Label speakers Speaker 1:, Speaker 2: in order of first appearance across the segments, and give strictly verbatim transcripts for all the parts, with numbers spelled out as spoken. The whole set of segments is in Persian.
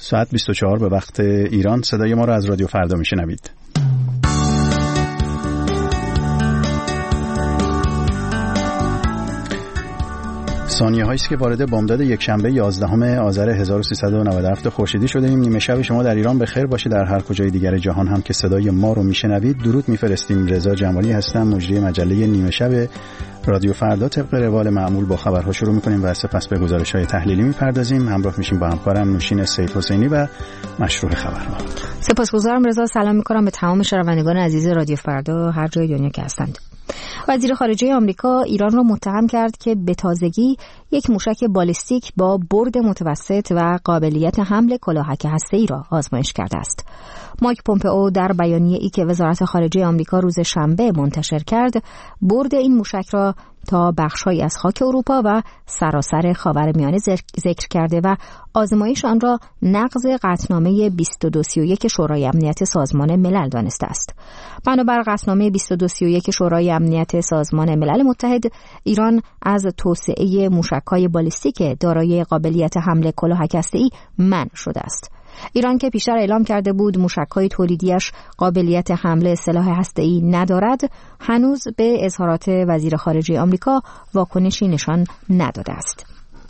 Speaker 1: ساعت بیست و چهار به وقت ایران. صدای ما را از رادیو فردا میشنوید. ثانیه هایی است که وارد بامداد یک شنبه یازدهم آذر هزار و سیصد و نود و هفت خورشیدی شده ایم. نیمه شب شما در ایران بخیر باشه. در هر کجای دیگر جهان هم که صدای ما رو میشنوید درود میفرستیم. رضا جمالی هستم، مجری مجله نیمه شب رادیو فردا. طبق روال معمول با خبرها شروع میکنیم و سپس به گزارش‌های تحلیلی میپردازیم. همراه میشیم با همکارم نوشین سید حسینی و مشروع خبرها.
Speaker 2: سپاسگزارم رضا. سلام میکنم به تمام شنوندگان عزیز رادیو فردا هر جای دنیا که هستند. وزیر خارجه آمریکا ایران را متهم کرد که به تازگی یک موشک بالستیک با برد متوسط و قابلیت حمل کلاهک هسته‌ای را آزمایش کرده است. مایک پومپئو در بیانیه‌ای که وزارت خارجه آمریکا روز شنبه منتشر کرد، برد این موشک را تا بخش‌هایی از خاک اروپا و سراسر خاورمیانه ذکر کرده و آزمایش آن را نقض قطعنامه بیست و دو سی و یک شورای امنیت سازمان ملل دانسته است. بنابر قطعنامه بیست و دو سی و یک شورای امنیت سازمان ملل متحد، ایران از توسعه موشک‌های بالستیک دارای قابلیت حمل کلاهک هسته‌ای منع شده است. ایران که پیشتر اعلام کرده بود موشک‌های تولیدیش قابلیت حمل سلاح هسته‌ای ندارد، هنوز به اظهارات وزیر خارجه آمریکا واکنشی نشان نداده است.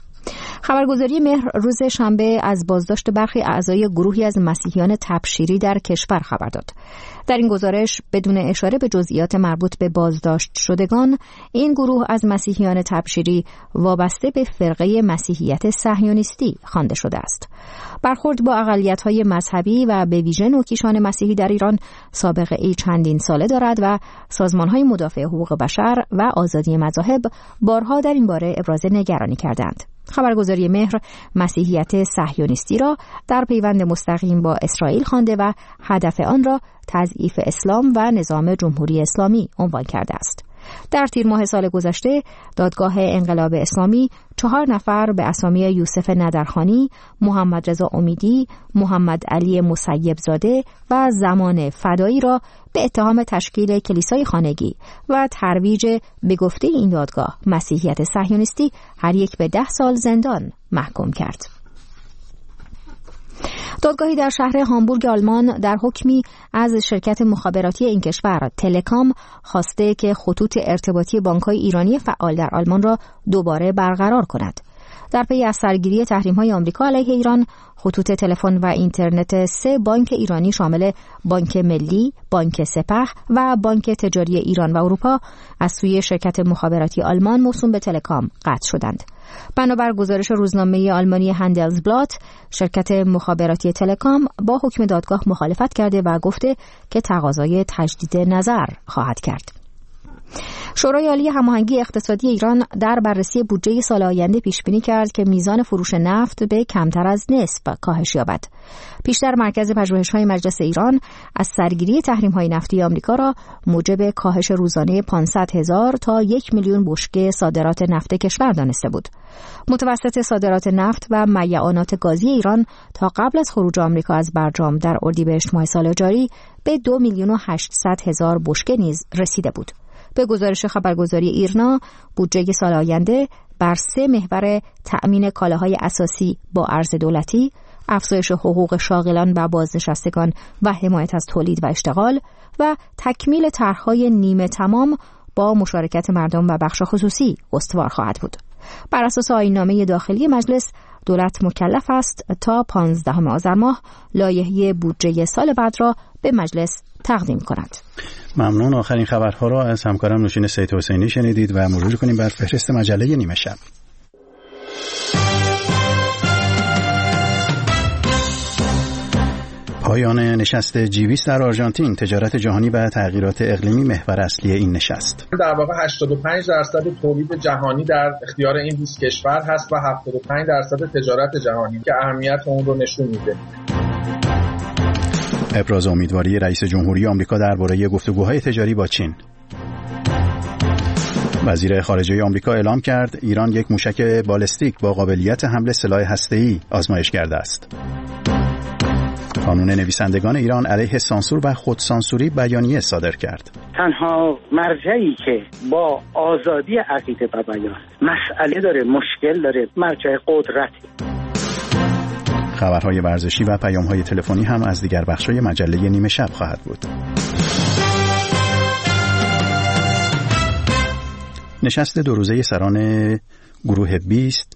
Speaker 2: خبرگزاری مهر روز شنبه از بازداشت برخی اعضای گروهی از مسیحیان تبشیری در کشور خبر داد. در این گزارش بدون اشاره به جزئیات مربوط به بازداشت شدگان، این گروه از مسیحیان تبشیری وابسته به فرقه مسیحیت صهیونیستی خوانده شده است. برخورد با اقلیت‌های مذهبی و به ویژه نوکیشان مسیحی در ایران سابقه ای چندین ساله دارد و سازمان‌های مدافع حقوق بشر و آزادی مذاهب بارها در این باره ابراز نگرانی کردند. خبرگزاری مهر مسیحیت صهیونیستی را در پیوند مستقیم با اسرائیل خوانده و هدف آن را تضعیف اسلام و نظام جمهوری اسلامی عنوان کرده است. در تیر ماه سال گذشته دادگاه انقلاب اسلامی چهار نفر به اسامی یوسف ندرخانی، محمد رضا امیدی، محمد علی مسیب زاده و زمان فدایی را به اتهام تشکیل کلیسای خانگی و ترویج به گفته این دادگاه مسیحیت صهیونیستی هر یک به ده سال زندان محکوم کرد. دادگاهی در شهر هامبورگ آلمان در حکمی از شرکت مخابراتی این کشور تلکام خواسته که خطوط ارتباطی بانک‌های ایرانی فعال در آلمان را دوباره برقرار کند. در پی از سرگیری تحریم‌های آمریکا علیه ایران، خطوط تلفن و اینترنت سه بانک ایرانی شامل بانک ملی، بانک سپه و بانک تجاری ایران و اروپا از سوی شرکت مخابراتی آلمان موسوم به تلکام قطع شدند. بنابر گزارش روزنامه آلمانی هندلزبلات، شرکت مخابراتی تلکام با حکم دادگاه مخالفت کرده و گفته که تقاضای تجدید نظر خواهد کرد. شورای عالی هماهنگی اقتصادی ایران در بررسی بودجه سال آینده پیش بینی کرد که میزان فروش نفت به کمتر از نصف کاهش یابد. پیشتر مرکز پژوهش‌های مجلس ایران از سرگیری تحریم‌های نفتی آمریکا را موجب کاهش روزانه پانصد هزار تا یک میلیون بشکه صادرات نفت کشور دانسته بود. متوسط صادرات نفت و میعانات گازی ایران تا قبل از خروج آمریکا از برجام در اردیبهشت ماه سال جاری به دو میلیون و هشتصد هزار بشکه نیز رسیده بود. به گزارش خبرگزاری ایرنا، بودجه سال آینده بر سه محور تأمین کالاهای اساسی با ارز دولتی، افزایش حقوق شاغلان و بازنشستگان و حمایت از تولید و اشتغال و تکمیل طرح‌های نیمه تمام با مشارکت مردم و بخش خصوصی استوار خواهد بود. بر اساس آیین‌نامه داخلی مجلس، دولت مکلف است تا پانزدهم آذر ماه لایحه بودجه سال بعد را به مجلس تقدیم کند.
Speaker 1: ممنون. آخرین خبرها را از همکارم نوشین سید حسینی شنیدید و مرور کنیم بر فهرست مجله نیمه شب. پایان نشست جی بیست در آرژانتین، تجارت جهانی و تغییرات اقلیمی محور اصلی این نشست.
Speaker 3: در واقع هشتاد و پنج درصد تولید جهانی در اختیار این بیست کشور هست و هفتاد و پنج درصد تجارت جهانی که اهمیت اون رو نشون میده.
Speaker 1: ابراز امیدواری رئیس جمهوری آمریکا درباره گفتگوهای تجاری با چین. وزیر خارجه آمریکا اعلام کرد ایران یک موشک بالستیک با قابلیت حمل سلاح هسته‌ای آزمایش کرده است. کانون نویسندگان ایران علیه سانسور و خودسانسوری بیانیه صادر کرد.
Speaker 4: تنها مرجعی که با آزادی عقیده و بیان مسئله داره، مشکل داره، مرجع قدرت.
Speaker 1: خبرهای ورزشی و پیام‌های تلفنی هم از دیگر بخش‌های مجله نیمه شب خواهد بود. نشست دو روزه سران گروه بیست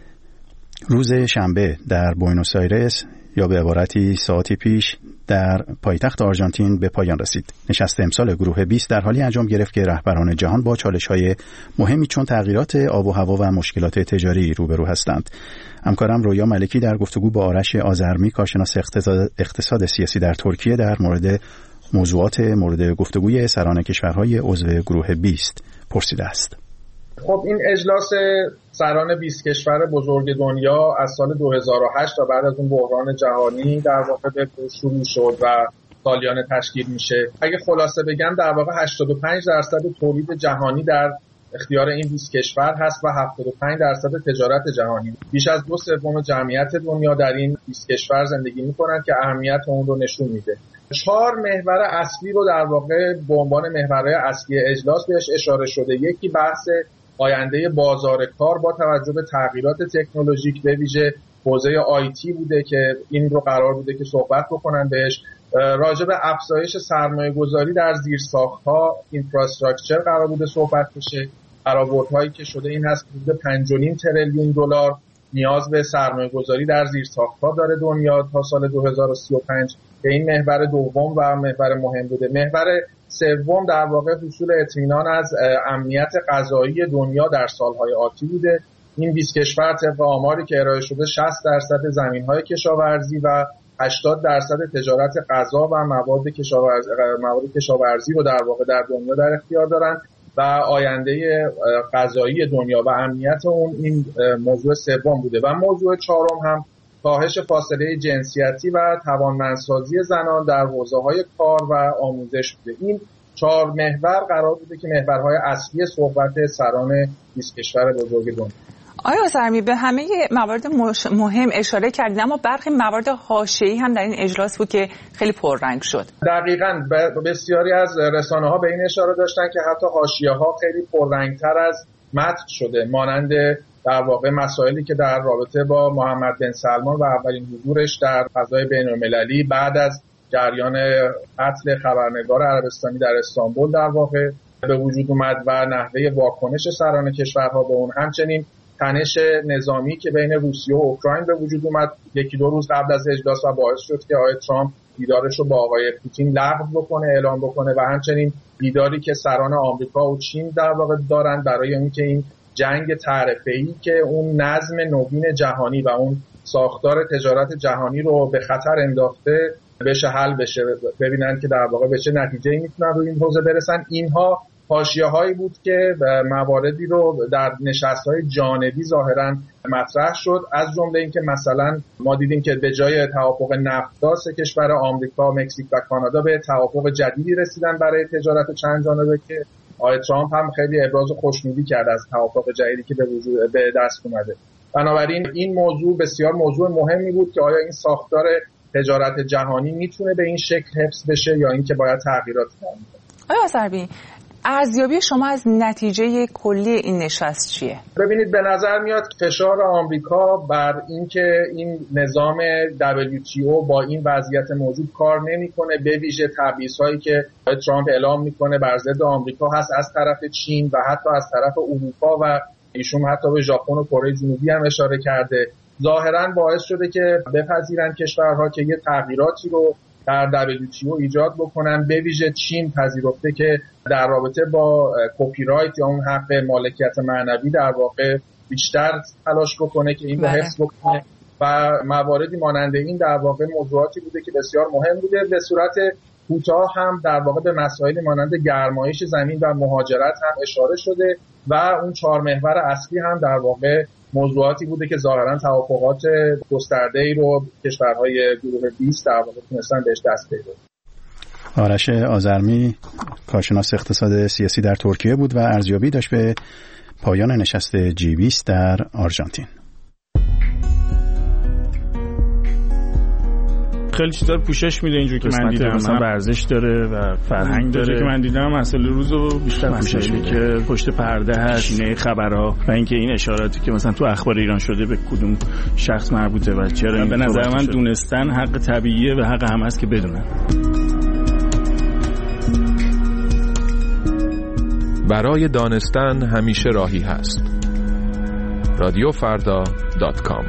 Speaker 1: روز شنبه در بوئنوس آیرس یا به عبارتی ساعتی پیش در پایتخت آرژانتین به پایان رسید. نشست امسال گروه بیست در حالی انجام گرفت که رهبران جهان با چالش‌های مهمی چون تغییرات آب و هوا و مشکلات تجاری روبرو هستند. همکارم رویا ملکی در گفتگو با آرش آذرمی کارشناس اقتصاد سیاسی در ترکیه در مورد موضوعات مورد گفتگوی سران کشورهای عضو گروه بیست پرسیده است.
Speaker 3: خب این اجلاس سران بیست کشور بزرگ دنیا از سال دو هزار و هشت تا بعد از اون بحران جهانی در واقع به شروع شد و سالیانه تشکیل میشه. اگه خلاصه بگم در واقع هشتاد و پنج درصد تولید جهانی در اختیار این بیست کشور هست و هفتاد و پنج درصد تجارت جهانی. بیش از دو سوم جمعیت دنیا در این بیست کشور زندگی میکنن که اهمیت اون رو نشون میده. چهار محور اصلی رو در واقع به عنوان محورهای اصلی اجلاس بهش اشاره شده. یکی بحث آینده بازار کار با توجه به تغییرات تکنولوژیک به ویژه حوزه آیتی بوده که این رو قرار بوده که صحبت بکنن بهش. راجع به افزایش سرمایه گذاری در زیرساخت‌ها اینفراستراکچر قرار بوده صحبت بشه. برآوردهایی که شده این هست که پنج و نیم تریلیون دلار نیاز به سرمایه گذاری در زیرساخت‌ها داره دنیا تا سال دو هزار و سی و پنج که این محور دوم و محور مهم بوده. محور سوم در واقع حصول اطمینان از امنیت غذایی دنیا در سالهای آتی بوده. این بیست کشور طبق آماری که ارائه شده شصت درصد زمین‌های کشاورزی و هشتاد درصد تجارت غذا و مواد کشاورزی مواد کشاورزی رو در واقع در دنیا در اختیار دارن و آینده غذایی دنیا و امنیت اون این موضوع سوم بوده. و موضوع چهارم هم کاهش فاصله جنسیتی و توانمندسازی زنان در حوزه‌های کار و آموزش بوده. این چهار محور قرار بوده که محورهای اصلی صحبت سران بیست کشور بزرگ دنیا.
Speaker 5: آیا آذرمی به همه موارد مهم اشاره کردید، اما برخی موارد حاشیه‌ای هم در این اجلاس بود که خیلی پررنگ شد.
Speaker 3: دقیقاً بسیاری از رسانه‌ها به این اشاره داشتن که حتی حاشیه‌ها خیلی پررنگ‌تر از متن شده، مانند در واقع مسائلی که در رابطه با محمد بن سلمان و اولین حضورش در فضای بین‌المللی بعد از جریان قتل خبرنگار عربستانی در استانبول در واقع به وجود اومد و نحوه واکنش سران کشورها به اون، همچنین تنش نظامی که بین روسیه و اوکراین به وجود اومد یکی دو روز قبل از اجلاس و باعث شد که آقای ترامپ دیدارش رو با آقای پوتین لغو بکنه، اعلام بکنه و همچنین دیداری که سران آمریکا و چین در واقع دارن برای اینکه این جنگ تعرفه‌ای که اون نظم نوین جهانی و اون ساختار تجارت جهانی رو به خطر انداخته بشه حل بشه، ببینن که در واقع به چه نتیجه‌ای میتونن روی این حوزه برسن. اینها حاشیه‌هایی بود که مواردی رو در نشست‌های جانبی ظاهراً مطرح شد، از جمله اینکه مثلا ما دیدیم که به جای توافق نفتا سه کشور آمریکا، مکزیک و کانادا به توافق جدیدی رسیدن برای تجارت چند جانبه که آقای ترامپ هم خیلی ابراز خوشنودی کرد از توافق جدیدی که به وجود به دست اومده. بنابراین این موضوع بسیار موضوع مهمی بود که آیا این ساختار تجارت جهانی میتونه به این شکل حفظ بشه یا اینکه باید تغییراتی کنه.
Speaker 5: آیا آذرمی ارزیابی شما از نتیجه کلی این نشست چیه؟
Speaker 3: ببینید به نظر میاد فشار آمریکا بر اینکه این نظام دبلیو تی او با این وضعیت موجود کار نمیکنه، به ویژه تبعیض‌هایی که ترامپ اعلام میکنه بر ضد آمریکا هست از طرف چین و حتی از طرف اروپا و ایشون حتی به ژاپن و کره جنوبی هم اشاره کرده، ظاهراً باعث شده که بپذیرن کشورها که یه تغییراتی رو در دبلیو تی او ایجاد بکنن. به ویژه چین پذیرفته که در رابطه با کپی رایت یا اون حق مالکیت معنوی در واقع بیشتر تلاش بکنه که این رو حفظ بکنه و مواردی مانند این در واقع موضوعاتی بوده که بسیار مهم بوده. به صورت کوتاه هم در واقع به مسائل مانند گرمایش زمین و مهاجرت هم اشاره شده و اون چهار محور اصلی هم در واقع موضوعاتی بوده که ظاهراً توافقات گسترده‌ای رو کشورهای گروه بیست در واقع تونستن بهش دست پیدا کنن.
Speaker 1: آرش آذرمی کارشناس اقتصاد سیاسی در ترکیه بود و ارزیابی داشت به پایان نشست جی بیست در آرژانتین.
Speaker 6: خیلی چیزا رو پوشش میده. اینجوری که من دیدم مثلا ورزش داره و فرهنگ داره که من دیدم مسئله روزو بیشتر پوشش میده که پشت پرده هست، شینه خبرها و اینکه این اشاراتی که مثلا تو اخبار ایران شده به کدوم شخص مربوطه و چرا. به نظر من دونستن حق طبیعیه و حق همه است که بدونن.
Speaker 7: برای دانستن همیشه راهی هست. رادیو فردا دات کام.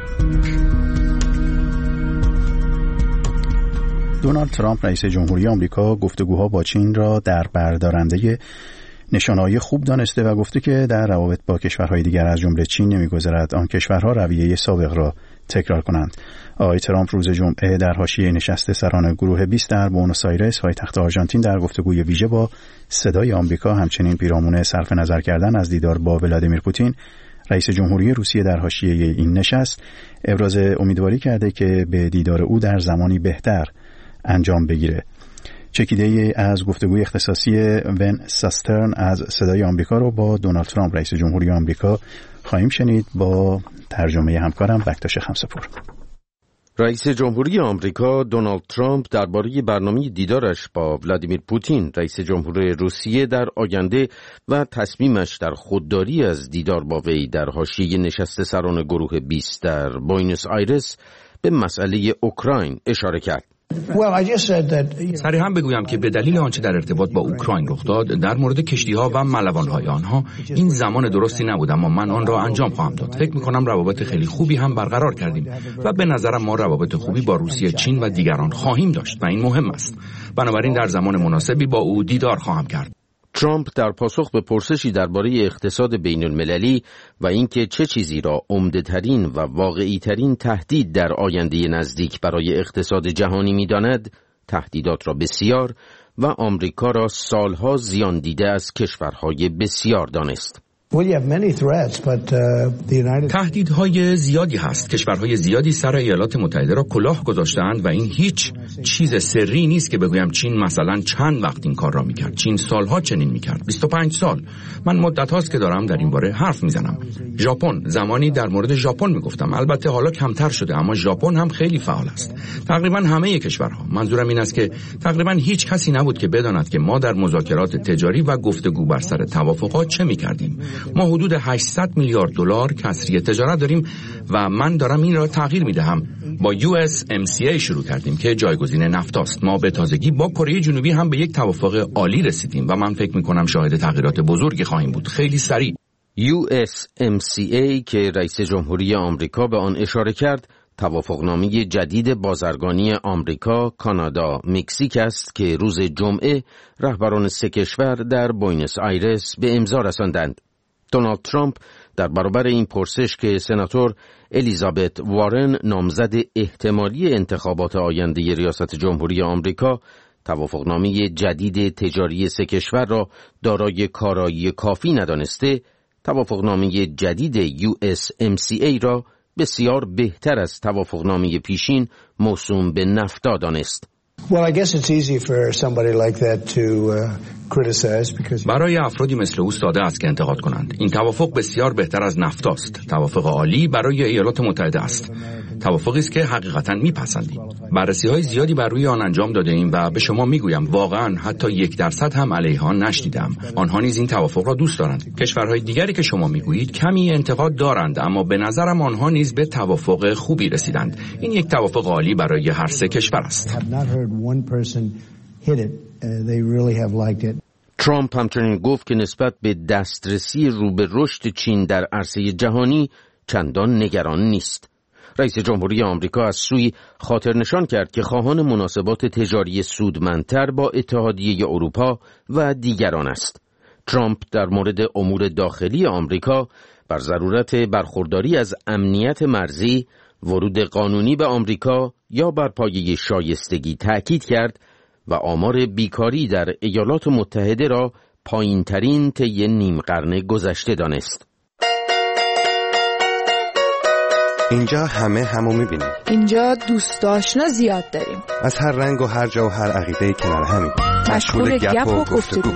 Speaker 1: دونالد ترامپ رئیس جمهوری آمریکا گفتگوها با چین را در بردارنده نشانه‌های خوب دانسته و گفته که در روابط با کشورهای دیگر از جمله چین نمی‌گذرد آن کشورها رویه سابق را تکرار کنند. آقای ترامپ روز جمعه در حاشیه نشست سران گروه بیست در بوئنوس آیرس پایتخت آرژانتین در گفتگوی ویژه با صدای آمریکا همچنین پیرامون صرف نظر کردن از دیدار با ولادیمیر پوتین رئیس جمهوری روسیه در حاشیه این نشست ابراز امیدواری کرده که به دیدار او در زمانی بهتر انجام بگیره. چکیده از گفتگوی اختصاصی ون ساسترن از صدای آمریکا رو با دونالد ترامپ رئیس جمهوری آمریکا خواهیم شنید با ترجمه همکارم بکتاش خمسه‌پور.
Speaker 8: رئیس جمهوری آمریکا دونالد ترامپ درباره برنامه دیدارش با ولادیمیر پوتین رئیس جمهوری روسیه در آینده و تصمیمش در خودداری از دیدار با وی در حاشیه نشست سران گروه بیست در بوئنوس آیرس به مسئله اوکراین اشاره کرد.
Speaker 9: صریحا بگویم که به دلیل آنچه در ارتباط با اوکراین رخ داد در مورد کشتی‌ها و ملوان‌های آنها این زمان درستی نبود، اما من آن را انجام خواهم داد. فکر می‌کنم روابط خیلی خوبی هم برقرار کردیم و به نظرم ما روابط خوبی با روسیه، چین و دیگران خواهیم داشت و این مهم است. بنابراین در زمان مناسبی با او دیدار خواهم کرد.
Speaker 8: ترامپ در پاسخ به پرسشی درباره اقتصاد بین المللی و اینکه چه چیزی را عمده‌ترین و واقعی‌ترین تهدید در آینده نزدیک برای اقتصاد جهانی می‌داند، تهدیدات را بسیار و آمریکا را سالها زیان دیده از کشورهای بسیار دانست.
Speaker 9: تهدیدهای زیادی هست. کشورهای زیادی سر ایالات متحده را کلاه گذاشتند و این هیچ چیز سری نیست که بگویم چین مثلا چند وقت این کار را میکرد. چین سالها چنین میکرد. بیست و پنج سال. من مدت هاست که دارم در این باره حرف میزنم. ژاپن، زمانی در مورد ژاپن میگفتم. البته حالا کمتر شده، اما ژاپن هم خیلی فعال است. تقریبا همه کشورها. منظورم این است که تقریبا هیچ کسی نبود که بداند که ما در مذاکرات تجاری و گفتگو بر سر توافقات چه میکردیم. ما حدود هشتصد میلیارد دلار کسری تجارت داریم و من دارم این را تغییر میدهم. با یو اس ام سی ای شروع کردیم که جایگزین نفت است. ما به تازگی با کره جنوبی هم به یک توافق عالی رسیدیم و من فکر میکنم شاهد تغییرات بزرگی خواهیم بود. خیلی سریع.
Speaker 8: یو اس ام سی ای که رئیس جمهوری آمریکا به آن اشاره کرد، توافقنامه جدید بازرگانی آمریکا، کانادا، مکزیک است که روز جمعه رهبران سه کشور در بوئنوس آیرس به امضا رساندند. دونالد ترامپ در برابر این پرسش که سناتور الیزابت وارن نامزد احتمالی انتخابات آینده ریاست جمهوری آمریکا توافقنامه جدید تجاری سه کشور را دارای کارایی کافی ندانسته، توافقنامه جدید یو اس ام سی ای را بسیار بهتر از توافقنامه پیشین موسوم به نفتا دانست.
Speaker 9: Well, I guess it's easy for somebody like that to uh, criticize because برای افرادی مثل او ساده است که انتقاد کنند. این توافق بسیار بهتر از نفتاست. توافق عالی برای ایالات متحده است. توافقی است که حقیقتا میپسندیم. بررسی‌های زیادی بر روی آن انجام داده ایم و به شما میگویم واقعا حتی یک درصد هم علیه آن نشنیدم. آنها نیز این توافق را دوست دارند. کشورهای دیگری که شما میگویید کمی انتقاد دارند، اما به نظرم آنها نیز به توافق خوبی رسیدند. این یک توافق عالی برای هر سه کشور است.
Speaker 8: ترامپ همچنین گفت که نسبت به دسترسی رو به رشد چین در عرصه جهانی چندان نگران نیست. رئیس جمهوری آمریکا از سوی خاطر نشان کرد که خواهان مناسبات تجاری سودمندتر با اتحادیه اروپا و دیگران است. ترامپ در مورد امور داخلی آمریکا بر ضرورت برخورداری از امنیت مرزی، ورود قانونی به آمریکا یا بر پایه شایستگی تأکید کرد و آمار بیکاری در ایالات متحده را پایین‌ترین طی نیم قرن گذشته دانست.
Speaker 10: اینجا همه همو می‌بینیم.
Speaker 11: اینجا دوست آشنا زیاد داریم.
Speaker 10: از هر رنگ و هر جا و هر عقیده‌ای کنار همیم.
Speaker 11: مشغول گپ و گفتگو.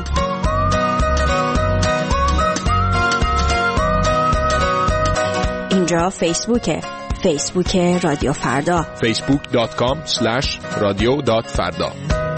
Speaker 12: اینجا فیسبوکه.
Speaker 2: فیسبوک رادیو فردا
Speaker 7: فیسبوک دات کام اسلش رادیو دات فردا.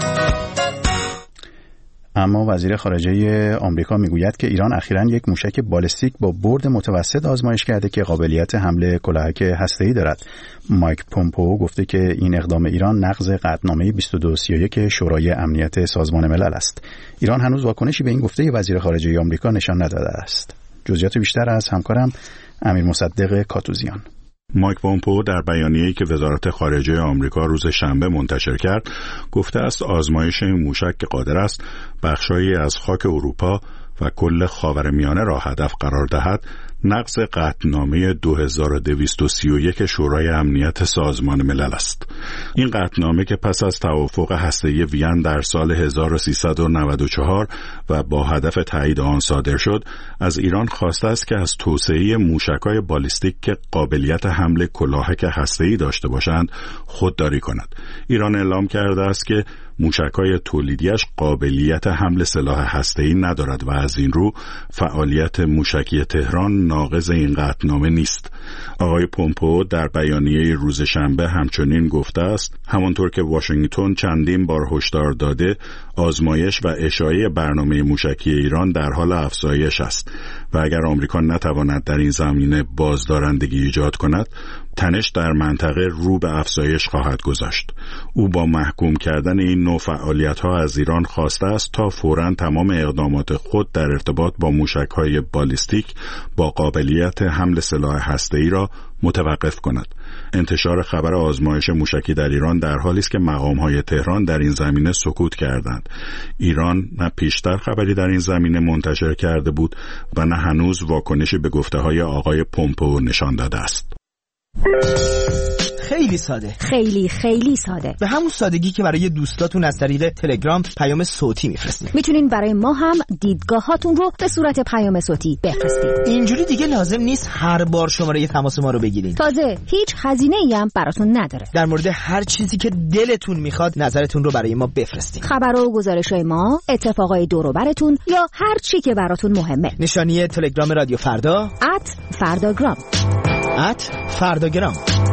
Speaker 1: اما وزیر خارجه آمریکا میگوید که ایران اخیراً یک موشک بالستیک با برد متوسط آزمایش کرده که قابلیت حمله کلاهک هسته‌ای دارد. مایک پومپئو گفته که این اقدام ایران نقض قطعنامه بیست و دو سی و یک شورای امنیت سازمان ملل است. ایران هنوز واکنشی به این گفته وزیر خارجه آمریکا نشان نداده است. جزئیات بیشتر از همکارم امیر مصدق کاتوزیان.
Speaker 12: مایک پومپئو در بیانیه‌ای که وزارت خارجه آمریکا روز شنبه منتشر کرد گفته است آزمایش این موشک که قادر است بخشایی از خاک اروپا و کل خاورمیانه را هدف قرار دهد نقض قطعنامه دو هزار و دویست و سی و یک شورای امنیت سازمان ملل است. این قطعنامه که پس از توافق هسته‌ای وین در سال هزار و سیصد و نود و چهار و با هدف تایید آن صادر شد، از ایران خواسته است که از توسعه موشک‌های بالیستیک که قابلیت حمل کلاهک هسته‌ای داشته باشند خودداری کند. ایران اعلام کرده است که موشک‌های تولیدیش قابلیت حمل سلاح هسته‌ای ندارد و از این رو فعالیت موشکی تهران ناقض این قطعنامه نیست. آقای پومپئو در بیانیه روز شنبه همچنین گفته است همانطور که واشنگتن چندین بار هشدار داده آزمایش و اشاعه برنامه موشکی ایران در حال افزایش است و اگر آمریکا نتواند در این زمینه بازدارندگی ایجاد کند تنش در منطقه رو به افزایش خواهد گذاشت. او با محکوم کردن این نوع فعالیت‌ها از ایران خواسته است تا فوراً تمام اقدامات خود در ارتباط با موشک‌های بالیستیک با قابلیت حمل سلاح هسته‌ای را متوقف کند. انتشار خبر آزمایش موشکی در ایران در حالی است که مقام‌های تهران در این زمینه سکوت کردند. ایران نه پیشتر خبری در این زمینه منتشر کرده بود و نه هنوز واکنشی به گفته‌های آقای پومپئو نشان داده است.
Speaker 13: خیلی ساده،
Speaker 2: خیلی خیلی ساده،
Speaker 13: به همون سادگی که برای دوستاتون از طریق تلگرام پیام صوتی میفرستید.
Speaker 2: میتونین برای ما هم دیدگاهاتون رو به صورت پیام صوتی بفرستید.
Speaker 13: اینجوری دیگه لازم نیست هر بار شماره تماس ما رو بگیرین.
Speaker 2: تازه هیچ هزینه‌ای هم براتون نداره.
Speaker 13: در مورد هر چیزی که دلتون میخواد نظرتون رو برای ما بفرستید.
Speaker 2: خبر و گزارش‌های ما، اتفاقای دور و براتون یا هر چی که براتون مهمه.
Speaker 13: نشانی تلگرام رادیو فردا
Speaker 2: ات فرداگرام
Speaker 13: ات فرداگرام.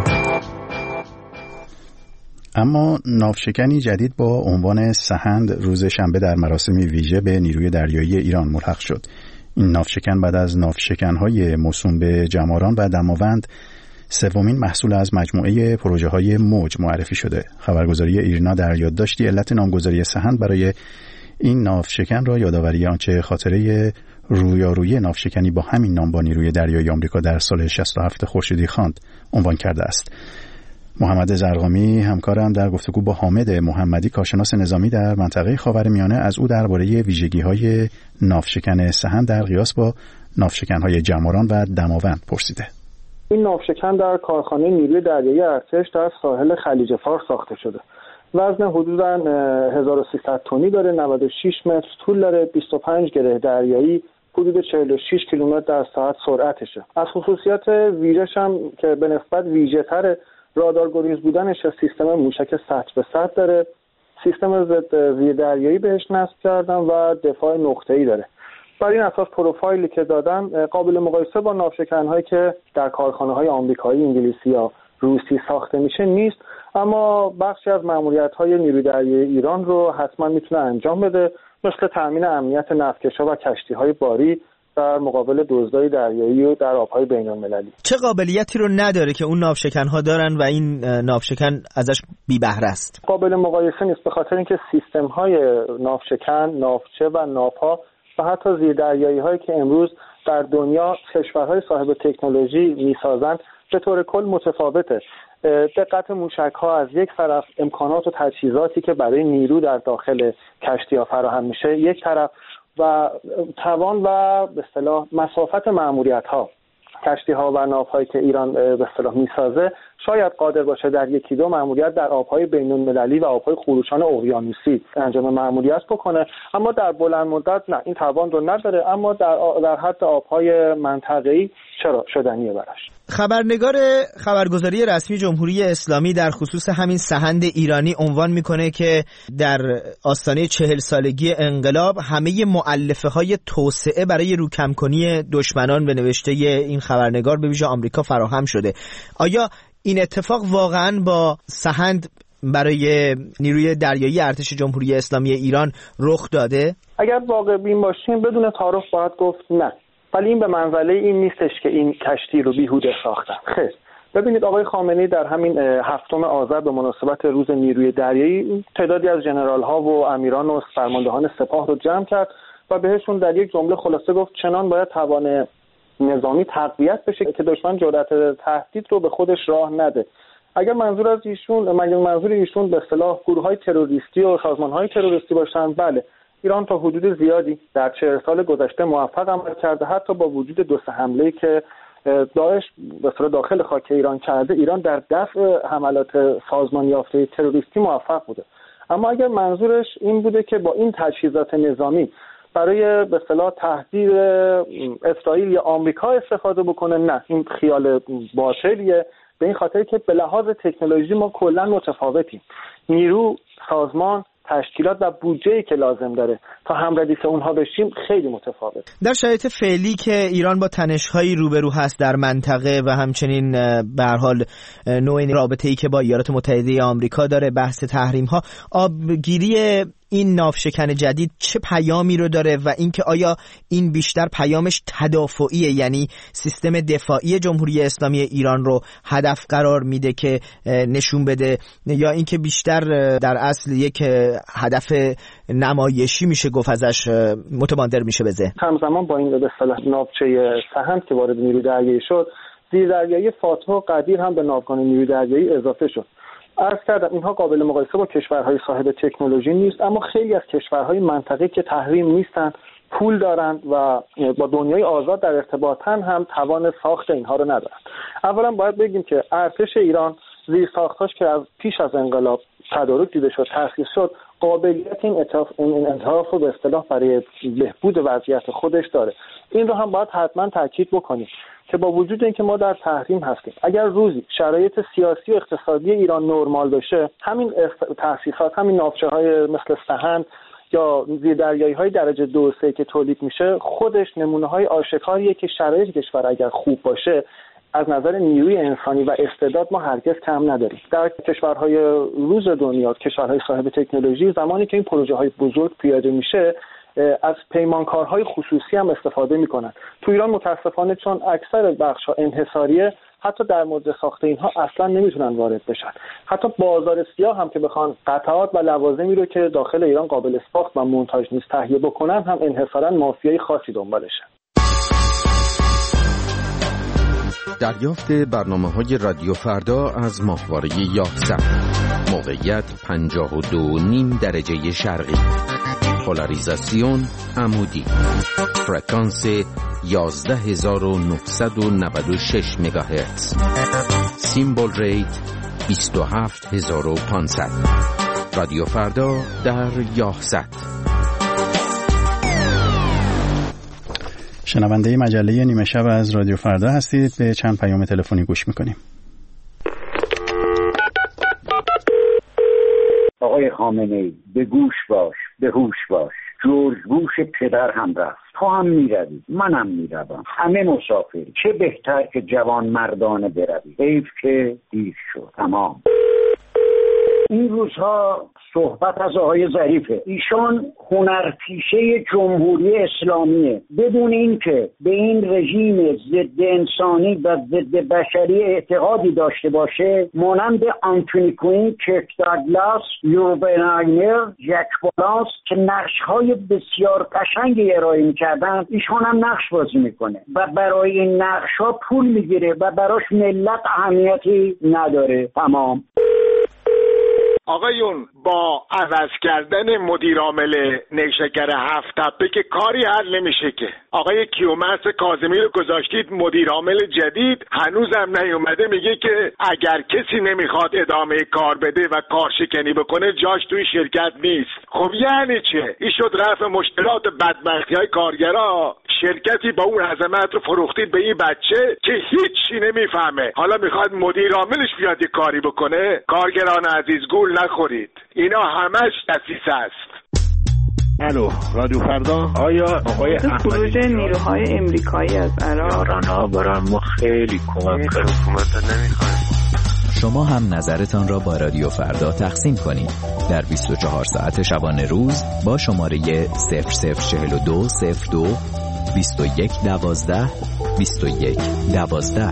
Speaker 1: اما ناوشکنی جدید با عنوان سحند روز شنبه در مراسمی ویژه به نیروی دریایی ایران ملحق شد. این ناوشکن بعد از ناوشکن‌های موسوم به جماران و دماوند سومین محصول از مجموعه پروژه‌های موج معرفی شده. خبرگزاری ایرنا در یادداشتی علت نامگذاری سحند برای این ناوشکن را یادآوری آنچه خاطره رویارویی ناوشکنی با همین نام با نیروی دریایی آمریکا در سال شصت و هفت خورشیدی خواند عنوان کرده است. محمد زرقامی همکارم در گفتگو با حامد محمدی کارشناس نظامی در منطقه خاورمیانه از او درباره ویژگی‌های ناوشکن سحند در قیاس با ناوشکن‌های جماران و دماوند پرسیده.
Speaker 14: این ناوشکن در کارخانه نیروی دریایی ارتش در ساحل خلیج فارس ساخته شده. وزن حدوداً هزار و سیصد تنی داره، نود و شش متر طول داره، بیست و پنج گره دریایی، حدود چهل و شش کیلومتر در ساعت سرعتشه. از خصوصیات ویژه‌ش هم که به نسبت ویژه‌تر رادار گریز بودنش سیستم موشک سطح به سطح داره، سیستم ضد زیردریایی بهش نصب کردن و دفاع نقطه‌ای داره. بر این اساس پروفایلی که دادن قابل مقایسه با ناوشکن‌هایی که در کارخانه‌های آمریکایی، انگلیسی یا روسی ساخته میشه نیست، اما بخشی از مأموریت‌های نیروی دریایی ایران رو حتما میتونه انجام بده، مثل تأمین امنیت نفتکش‌ها و کشتی‌های باری در مقابل دزدای دریایی و در آب‌های بین‌المللی.
Speaker 13: چه قابلیتی رو نداره که اون ناوشکن‌ها دارن و این ناوشکن ازش بی بهره است؟
Speaker 14: قابل مقایسه نیست، به خاطر اینکه سیستم‌های ناوشکن، ناوچه و ناوها و حتی زیردریایی‌هایی که امروز در دنیا کشورهای صاحب تکنولوژی می‌سازند به طور کل متفاوته. دقت موشک‌ها از یک طرف، امکانات و تجهیزاتی که برای نیرو در داخل کشتی‌ها فراهم میشه یک طرف، و توان و به اصطلاح مسافت مأموریت‌ها کشتی‌ها و ناوهایی که ایران به اصطلاح میسازه شاید قادر باشه در یکی دو مأموریت در آب‌های بین‌المللی و آب‌های خروشان اقیانوسی انجام مأموریت بکنه، اما در بلند مدت نه، این توان رو نداره، اما در در حد آب‌های منطقه‌ای چرا شدنیه براش.
Speaker 13: خبرنگار خبرگزاری رسمی جمهوری اسلامی در خصوص همین سحند ایرانی عنوان میکنه که در آستانه چهل سالگی انقلاب همه مؤلفه های توسعه برای روکمکنی دشمنان به نوشته این خبرنگار به ویژه آمریکا فراهم شده. آیا این اتفاق واقعا با سحند برای نیروی دریایی ارتش جمهوری اسلامی ایران رخ داده؟
Speaker 14: اگر واقع بین باشیم بدون تعارف باید گفت نه، ولی این به منزله این نیستش که این کشتی رو بیهوده ساختن. خیر، ببینید آقای خامنه‌ای در همین هفتم آذر به مناسبت روز نیروی دریایی تعدادی از ژنرال ها و امیران و فرماندهان سپاه رو جمع کرد و بهشون در یک جمله خلاصه گفت چنان باید توان نظامی تقویت بشه که دشمن جرأت تهدید رو به خودش راه نده. اگر منظور از ایشون منظور ایشون به اصطلاح گروه‌های تروریستی و سازمان‌های تروریستی باشن، بله، ایران تا حدود زیادی در چهل سال گذشته موفق عمل کرده. حتی با وجود دو سه حمله‌ای که داعش به اصطلاح داخل خاک ایران کرده، ایران در دفع حملات سازمان یافته تروریستی موفق بوده. اما اگر منظورش این بوده که با این تجهیزات نظامی برای به اصطلاح تهدید اسرائیل یا آمریکا استفاده بکنه، نه، این خیال باطلیه. به این خاطر که به لحاظ تکنولوژی ما کلا متفاوتیم. نیرو، سازمان، تشکیلات و بودجه‌ای که لازم داره تا همردیف اونها بشیم خیلی متفاوت.
Speaker 13: در شرایط فعلی که ایران با تنش‌هایی روبرو هست در منطقه و همچنین به هر حال نوع رابطه‌ای که با ایالات متحده آمریکا داره، بحث تحریم‌ها، آبگیری این ناوشکن جدید چه پیامی رو داره و اینکه آیا این بیشتر پیامش تدافعیه، یعنی سیستم دفاعی جمهوری اسلامی ایران رو هدف قرار میده که نشون بده، یا اینکه بیشتر در اصل یک هدف نمایشی میشه گفت ازش متبادر میشه به ذهن؟
Speaker 14: همزمان با این به اصطلاح ناوچه سحند که وارد نیروی دریایی شد، زیردریایی فاتح و قدیر هم به ناوگان نیروی دریایی اضافه شد. عرض کردم اینها قابل مقایسه با کشورهای صاحب تکنولوژی نیست، اما خیلی از کشورهای منطقه که تحریم نیستن، پول دارند و با دنیای آزاد در ارتباطن، هم توان ساخت اینها رو ندارن. اولا باید بگیم که ارتش ایران زیر ساختاش که از پیش از انقلاب تدارک دیده شد، تأسیس شد، قابلیت این اطلاف این انعطاف رو به اصطلاح برای بهبود وضعیت خودش داره. این رو هم باید حتما تاکید بکنیم که با وجود اینکه ما در تحریم هستیم، اگر روزی شرایط سیاسی و اقتصادی ایران نرمال بشه، همین تأسیسات، همین ناوچه‌های مثل سحند یا زیردریایی‌های درجه دو و سه که تولید میشه، خودش نمونه‌های آشکاریه که شرایط کشور اگر خوب باشه، از نظر نیروی انسانی و استعداد ما هرگز کم نداریم. در کشورهای روز دنیا، کشورهای صاحب تکنولوژی، زمانی که این پروژه‌های بزرگ پیاده میشه، از پیمانکارهای خصوصی هم استفاده میکنن. تو ایران متاسفانه چون اکثر بخش‌ها انحصاریه، حتی در مورد ساخت اینها اصلا نمیتونن وارد بشن. حتی بازار سیاه هم که بخوان قطعات و لوازمی رو که داخل ایران قابل ساخت و مونتاژ نیست تهیه بکنن، هم انحصاراً مافیای خاصی دنبالشن.
Speaker 8: دریافت برنامه‌های رادیو فردا از ماهواره یاحصت. موقعیت پنجاه و دو و نیم درجه شرقی. پولاریزاسیون عمودی. فرکانس یازده هزار و نهصد و نود و شش مگاهرتز. سیمبل ریت بیست و هفت هزار و پانصد. رادیو فردا در یاحصت.
Speaker 1: شنونده مجله نیمه شب از رادیو فردا هستید. به چند پیام تلفنی گوش میکنیم.
Speaker 15: آقای خامنه‌ای، به گوش باش، به هوش باش. جورج بوش پدر هم رفت، تو هم میروی، منم میروم، همه مسافر. چه بهتر که جوان مردانه بروی. حیف که دیر شد. تمام. این روزها صحبت از آقای ظریفه. ایشان هنرپیشه جمهوری اسلامیه. بدون اینکه به این رژیم ضد انسانی و ضد بشری اعتقادی داشته باشه، مانند آنتونی کوین، کرک داگلاس، یوون آینر، جک بالاس که نقش‌های بسیار قشنگی ارائه می‌کردن، ایشان هم نقش بازی میکنه و برای این نقش‌ها پول میگیره و براش ملت اهمیتی نداره. تمام.
Speaker 16: آقایون، با عوض کردن مدیر عامل نیشکر هفت تپه که کاری حل نمیشه که. آقای کیومرث کاظمی رو گذاشتید مدیر عامل جدید، هنوزم نیومده، میگه که اگر کسی نمیخواد ادامه کار بده و کارشکنی بکنه جاش توی شرکت نیست. خب یعنی چه؟ این شد رفع مشکلات بدبختی های کارگرها. شرکتی با اون عظمت رو فروختید به این بچه که هیچی نمیفهمه. حالا میخواد مدیر عاملش بیاد یه کاری بکنه. کارگران عزیز گول نخورید، اینا همش دسیسه است.
Speaker 17: الو رادیو فردا. آیا آقای
Speaker 18: خروج نیروهای امریکایی از عراق
Speaker 17: رانا برای ما خیلی کمک کرد. حکومت نمیخواد.
Speaker 19: شما هم نظرتان را با رادیو فردا تقسیم کنید در بیست و چهار ساعت شبانه روز با شماره صفر صفر چهل و دو صفر دو بیست و یک دوازده بیست و یک دوازده.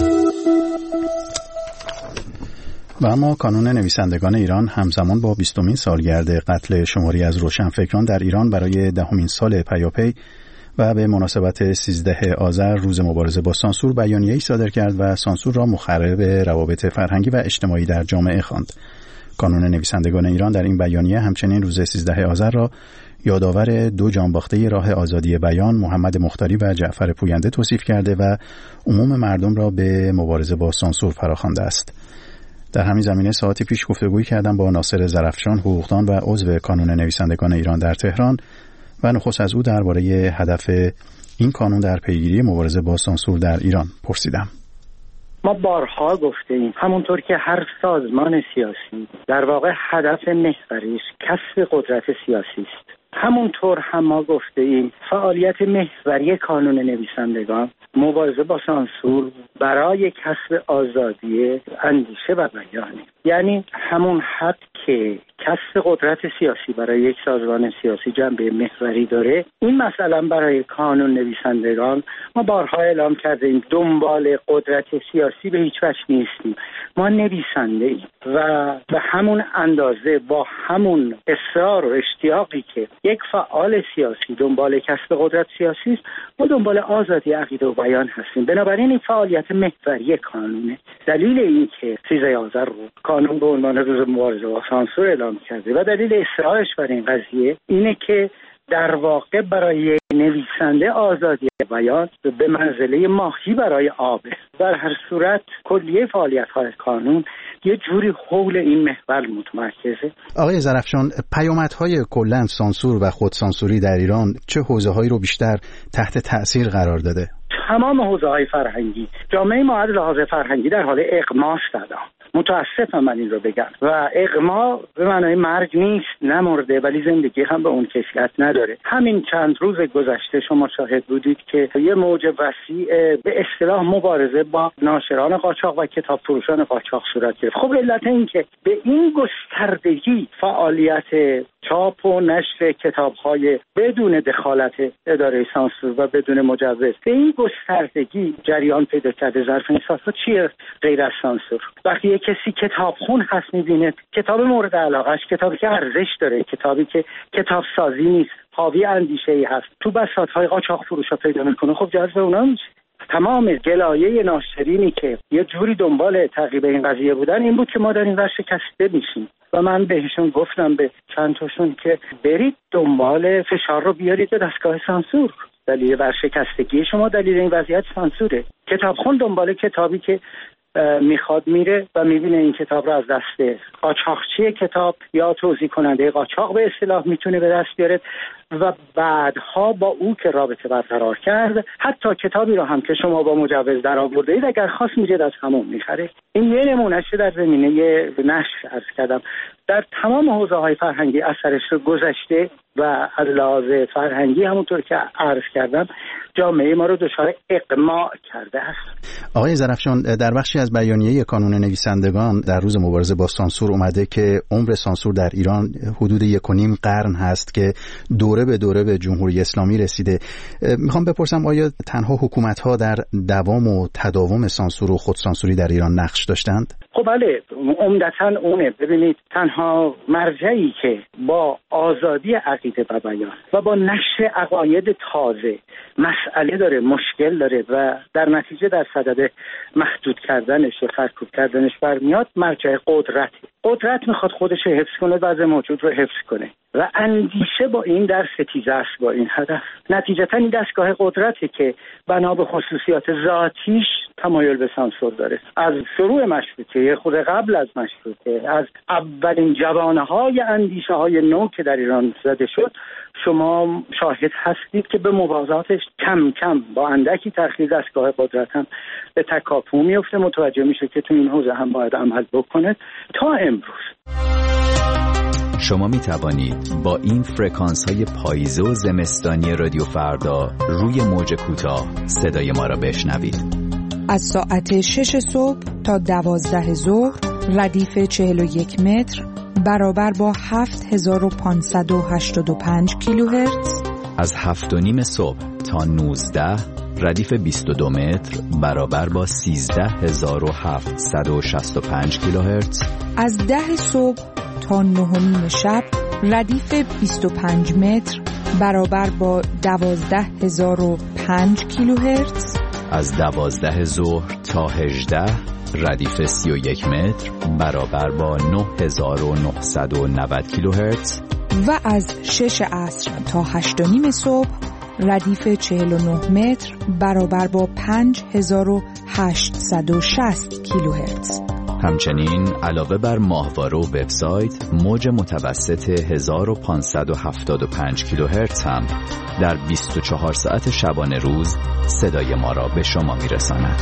Speaker 1: و اما کانون نویسندگان ایران همزمان با بیستمین سالگرد قتل شماری از روشنفکران در ایران برای دهمین سال پیاپی و به مناسبت سیزده آذر روز مبارزه با سانسور بیانیه‌ای صادر کرد و سانسور را مخرب روابط فرهنگی و اجتماعی در جامعه خواند. کانون نویسندگان ایران در این بیانیه همچنین روز سیزده آذر را یادآور دو جانباخته راه آزادی بیان محمد مختاری و جعفر پوینده توصیف کرده و عموم مردم را به مبارزه با سانسور فراخوانده است. در همین زمینه ساعتی پیش گفتگویی کردم با ناصر زرفشان، حقوقدان و عضو کانون نویسندگان ایران در تهران و نخست از او درباره هدف این کانون در پیگیری مبارزه با سانسور در ایران پرسیدم.
Speaker 4: ما بارها گفته ایم همونطور که هر سازمان سیاسی در واقع هدف محوریش کسب قدرت سیاسی است، همونطور هم ما گفته ایم فعالیت محوری کانون نویسندگان مبارزه با سانسور برای کسب آزادی اندیشه و بیانه. یعنی همون حد که کسب قدرت سیاسی برای یک سازمان سیاسی جنبه محوری داره، این مثلا برای کانون نویسندگان ما بارها اعلام کرده ایم دنبال قدرت سیاسی به هیچ وجه نیستیم، ما نویسنده ایم و به همون اندازه با همون اصرار و اشتیاقی که یک فعال سیاسی دنبال کسب قدرت سیاسی است، ما دنبال آزادی عقیده و بیان هستیم. بنابراین این فعالیت محوری کانونه. دلیل این که سیزده آذر رو کانون به عنوان روز مبارزه با سانسور اعلام کرده و دلیل اصرارش بر این قضیه اینه که در واقع برای نویسنده آزادی بیان به منزله ماهی برای آب. در هر صورت کلیه فعالیت‌های کانون یه جوری حول این محور متمرکزه.
Speaker 1: آقای زرفشان، پیامدهای کلاً سانسور و خودسانسوری در ایران چه حوزه‌هایی رو بیشتر تحت تأثیر قرار داده؟
Speaker 4: تمام حوزه‌های فرهنگی. جامعه ما از لحاظ فرهنگی در حال اغماست الان. متاسفم من این رو بگم و اغما به معنای مرگ نیست، نمرده، ولی زندگی هم به اون کیفیت نداره. همین چند روز گذشته شما شاهد بودید که یه موج وسیع به اصطلاح مبارزه با ناشران قاچاق و کتاب فروشان قاچاق صورت گرفت. خب علت این که به این گستردگی فعالیت چاپ و نشر کتاب‌های بدون دخالت اداره سانسور و بدون مجوز به این گستردگی جریان پیدا کرده ظرف این سال‌ها چیه غیر از سانسور؟ وقتی یک کسی کتابخون هست می‌بینه کتاب مورد علاقه‌اش، کتابی که ارزش داره، کتابی که کتاب سازی نیست، حاوی اندیشه‌ای هست، تو بساط‌های قاچاق فروشا پیدا می‌کنه، خب جذب اونا میشه. تمام گلایه ناشرینی که یه جوری دنبال تعقیب این قضیه بودن این بود که ما در این ور شکسته میشیم و من بهشون گفتم به چند تاشون که برید دنبال فشار رو بیارید به دستگاه سانسور. دلیل ورشکستگی شما دلیل این وضعیت سانسوره. کتابخون دنبال کتابی که میخواد میره و میبینه این کتاب رو از دست قاچاقچی کتاب یا توزیع کننده قاچاق به اصطلاح میتونه به دست بیاره و بعدها با او که رابطه برقرار کرد حتی کتابی رو هم که شما با مجوز در آورده اید اگر خواست میجد از همون میخره. این یه نمونهش در زمینه نشر عرض کردم. در تمام حوزه‌های فرهنگی اثرش رو گذشته و از لحاظ فرهنگی همونطور که عرض کردم جامعه ما رو دچار اغماء کرده است.
Speaker 1: آقای زرفشان، در بخشی از بیانیه کانون نویسندگان در روز مبارزه با سانسور اومده که عمر سانسور در ایران حدود یک و نیم قرن هست که دوره به دوره به جمهوری اسلامی رسیده. میخوام بپرسم آیا تنها حکومت‌ها در دوام و تداوم سانسور و خودسانسوری در ایران نقش داشتند؟
Speaker 4: خب بله، عمدتاً اونه. ببینید تنها مرجعی که با آزادی عقیده و بیان و با نشر عقاید تازه مسئله داره، مشکل داره و در نتیجه در صدد محدود کردنش و سرکوب کردنش برمیاد، مرجع قدرت. قدرت میخواد خودش رو حفظ کنه، وضع موجود رو حفظ کنه. و اندیشه با این در ستیزه است با این هدف. نتیجتا این دستگاه قدرته که بنا به خصوصیات ذاتیش تمایل به سانسور داره. از شروع مشروطه، خود قبل از مشروطه، از اولین جوانه‌های اندیشه های نو که در ایران زده شد، شما شاهد هستید که به موازاتش کم کم با اندکی تأخیر دستگاه قدرت هم به تکاپو میفته، متوجه میشه که تو این حوزه هم باید عمل بکنه. تا امروز
Speaker 19: شما می توانید با این فرکانس های پاییزه و زمستانی رادیو فردا روی موج کوتاه صدای ما را بشنوید.
Speaker 11: از ساعت شش صبح تا دوازده ظهر ردیف چهل و یک متر برابر با هفت هزار و پانصد و هشتاد و پنج کیلوهرتز.
Speaker 19: از هفت و نیم صبح تا نوزده ردیف بیست و دو متر برابر با سیزده هزار و هفتصد و شصت و پنج کیلوهرتز.
Speaker 11: از ده صبح تا نه و نیم شب ردیف بیست و پنج متر برابر با دوازده هزار و پنج کیلوهرتز.
Speaker 19: از دوازده ظهر تا هجده ردیف سی و یک متر برابر با نه هزار و نهصد و نود کیلوهرتز.
Speaker 11: و از شش عصر تا هشت و نیم صبح ردیف چهل و نه متر برابر با پنج هزار و هشتصد و شصت کیلوهرتز.
Speaker 19: همچنین علاوه بر ماهواره و وبسایت، موج متوسط هزار و پانصد و هفتاد و پنج کیلوهرتز هم در بیست و چهار ساعت شبانه روز صدای ما را به شما میرساند.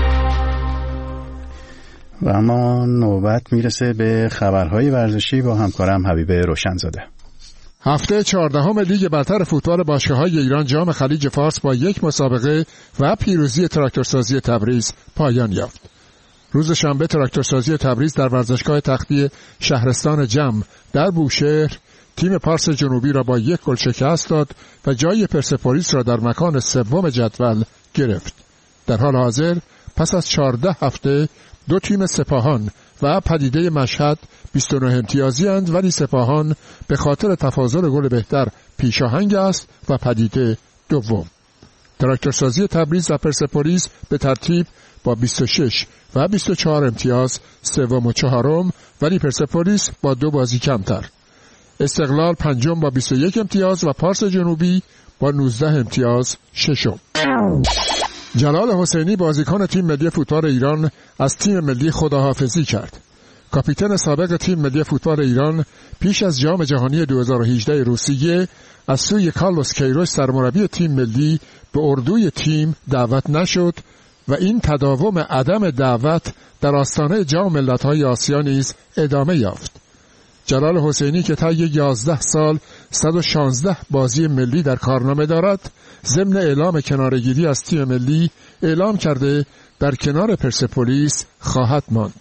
Speaker 1: و اما نوبت میرسه به خبرهای ورزشی با همکارم حبیب روشنزاده.
Speaker 20: هفته چهاردهم لیگ برتر فوتبال باشگاه‌های ایران جام خلیج فارس با یک مسابقه و پیروزی تراکتورسازی تبریز پایان یافت. روز شنبه تراکتورسازی تبریز در ورزشگاه تختی شهرستان جم در بوشهر تیم پارس جنوبی را با یک گل شکست داد و جای پرسپولیس را در مکان سوم جدول گرفت. در حال حاضر پس از چهارده هفته دو تیم سپاهان و پدیده مشهد بیست و نه امتیازی اند، ولی سپاهان به خاطر تفاضل گل بهتر پیشاهنگ است و پدیده دوم. تراکتورسازی تبریز و پرسپولیس به ترتیب با بیست و شش و بیست و چهار امتیاز سوم و چهارم، ولی پرسپولیس با دو بازی کمتر. استقلال پنجم با بیست و یک امتیاز و پارس جنوبی با نوزده امتیاز ششم. جلال حسینی بازیکن تیم ملی فوتبال ایران از تیم ملی خداحافظی کرد. کاپیتان سابق تیم ملی فوتبال ایران پیش از جام جهانی دو هزار و هجده روسیه از سوی کارلوس کیروش سرمربی تیم ملی به اردوی تیم دعوت نشد و این تداوم عدم دعوت در آستانه جام ملت‌های آسیا نیز ادامه یافت. جلال حسینی که طی یازده سال صد و شانزده بازی ملی در کارنامه دارد، ضمن اعلام کنارگیری از تیم ملی اعلام کرده در کنار پرسپولیس خواهد ماند.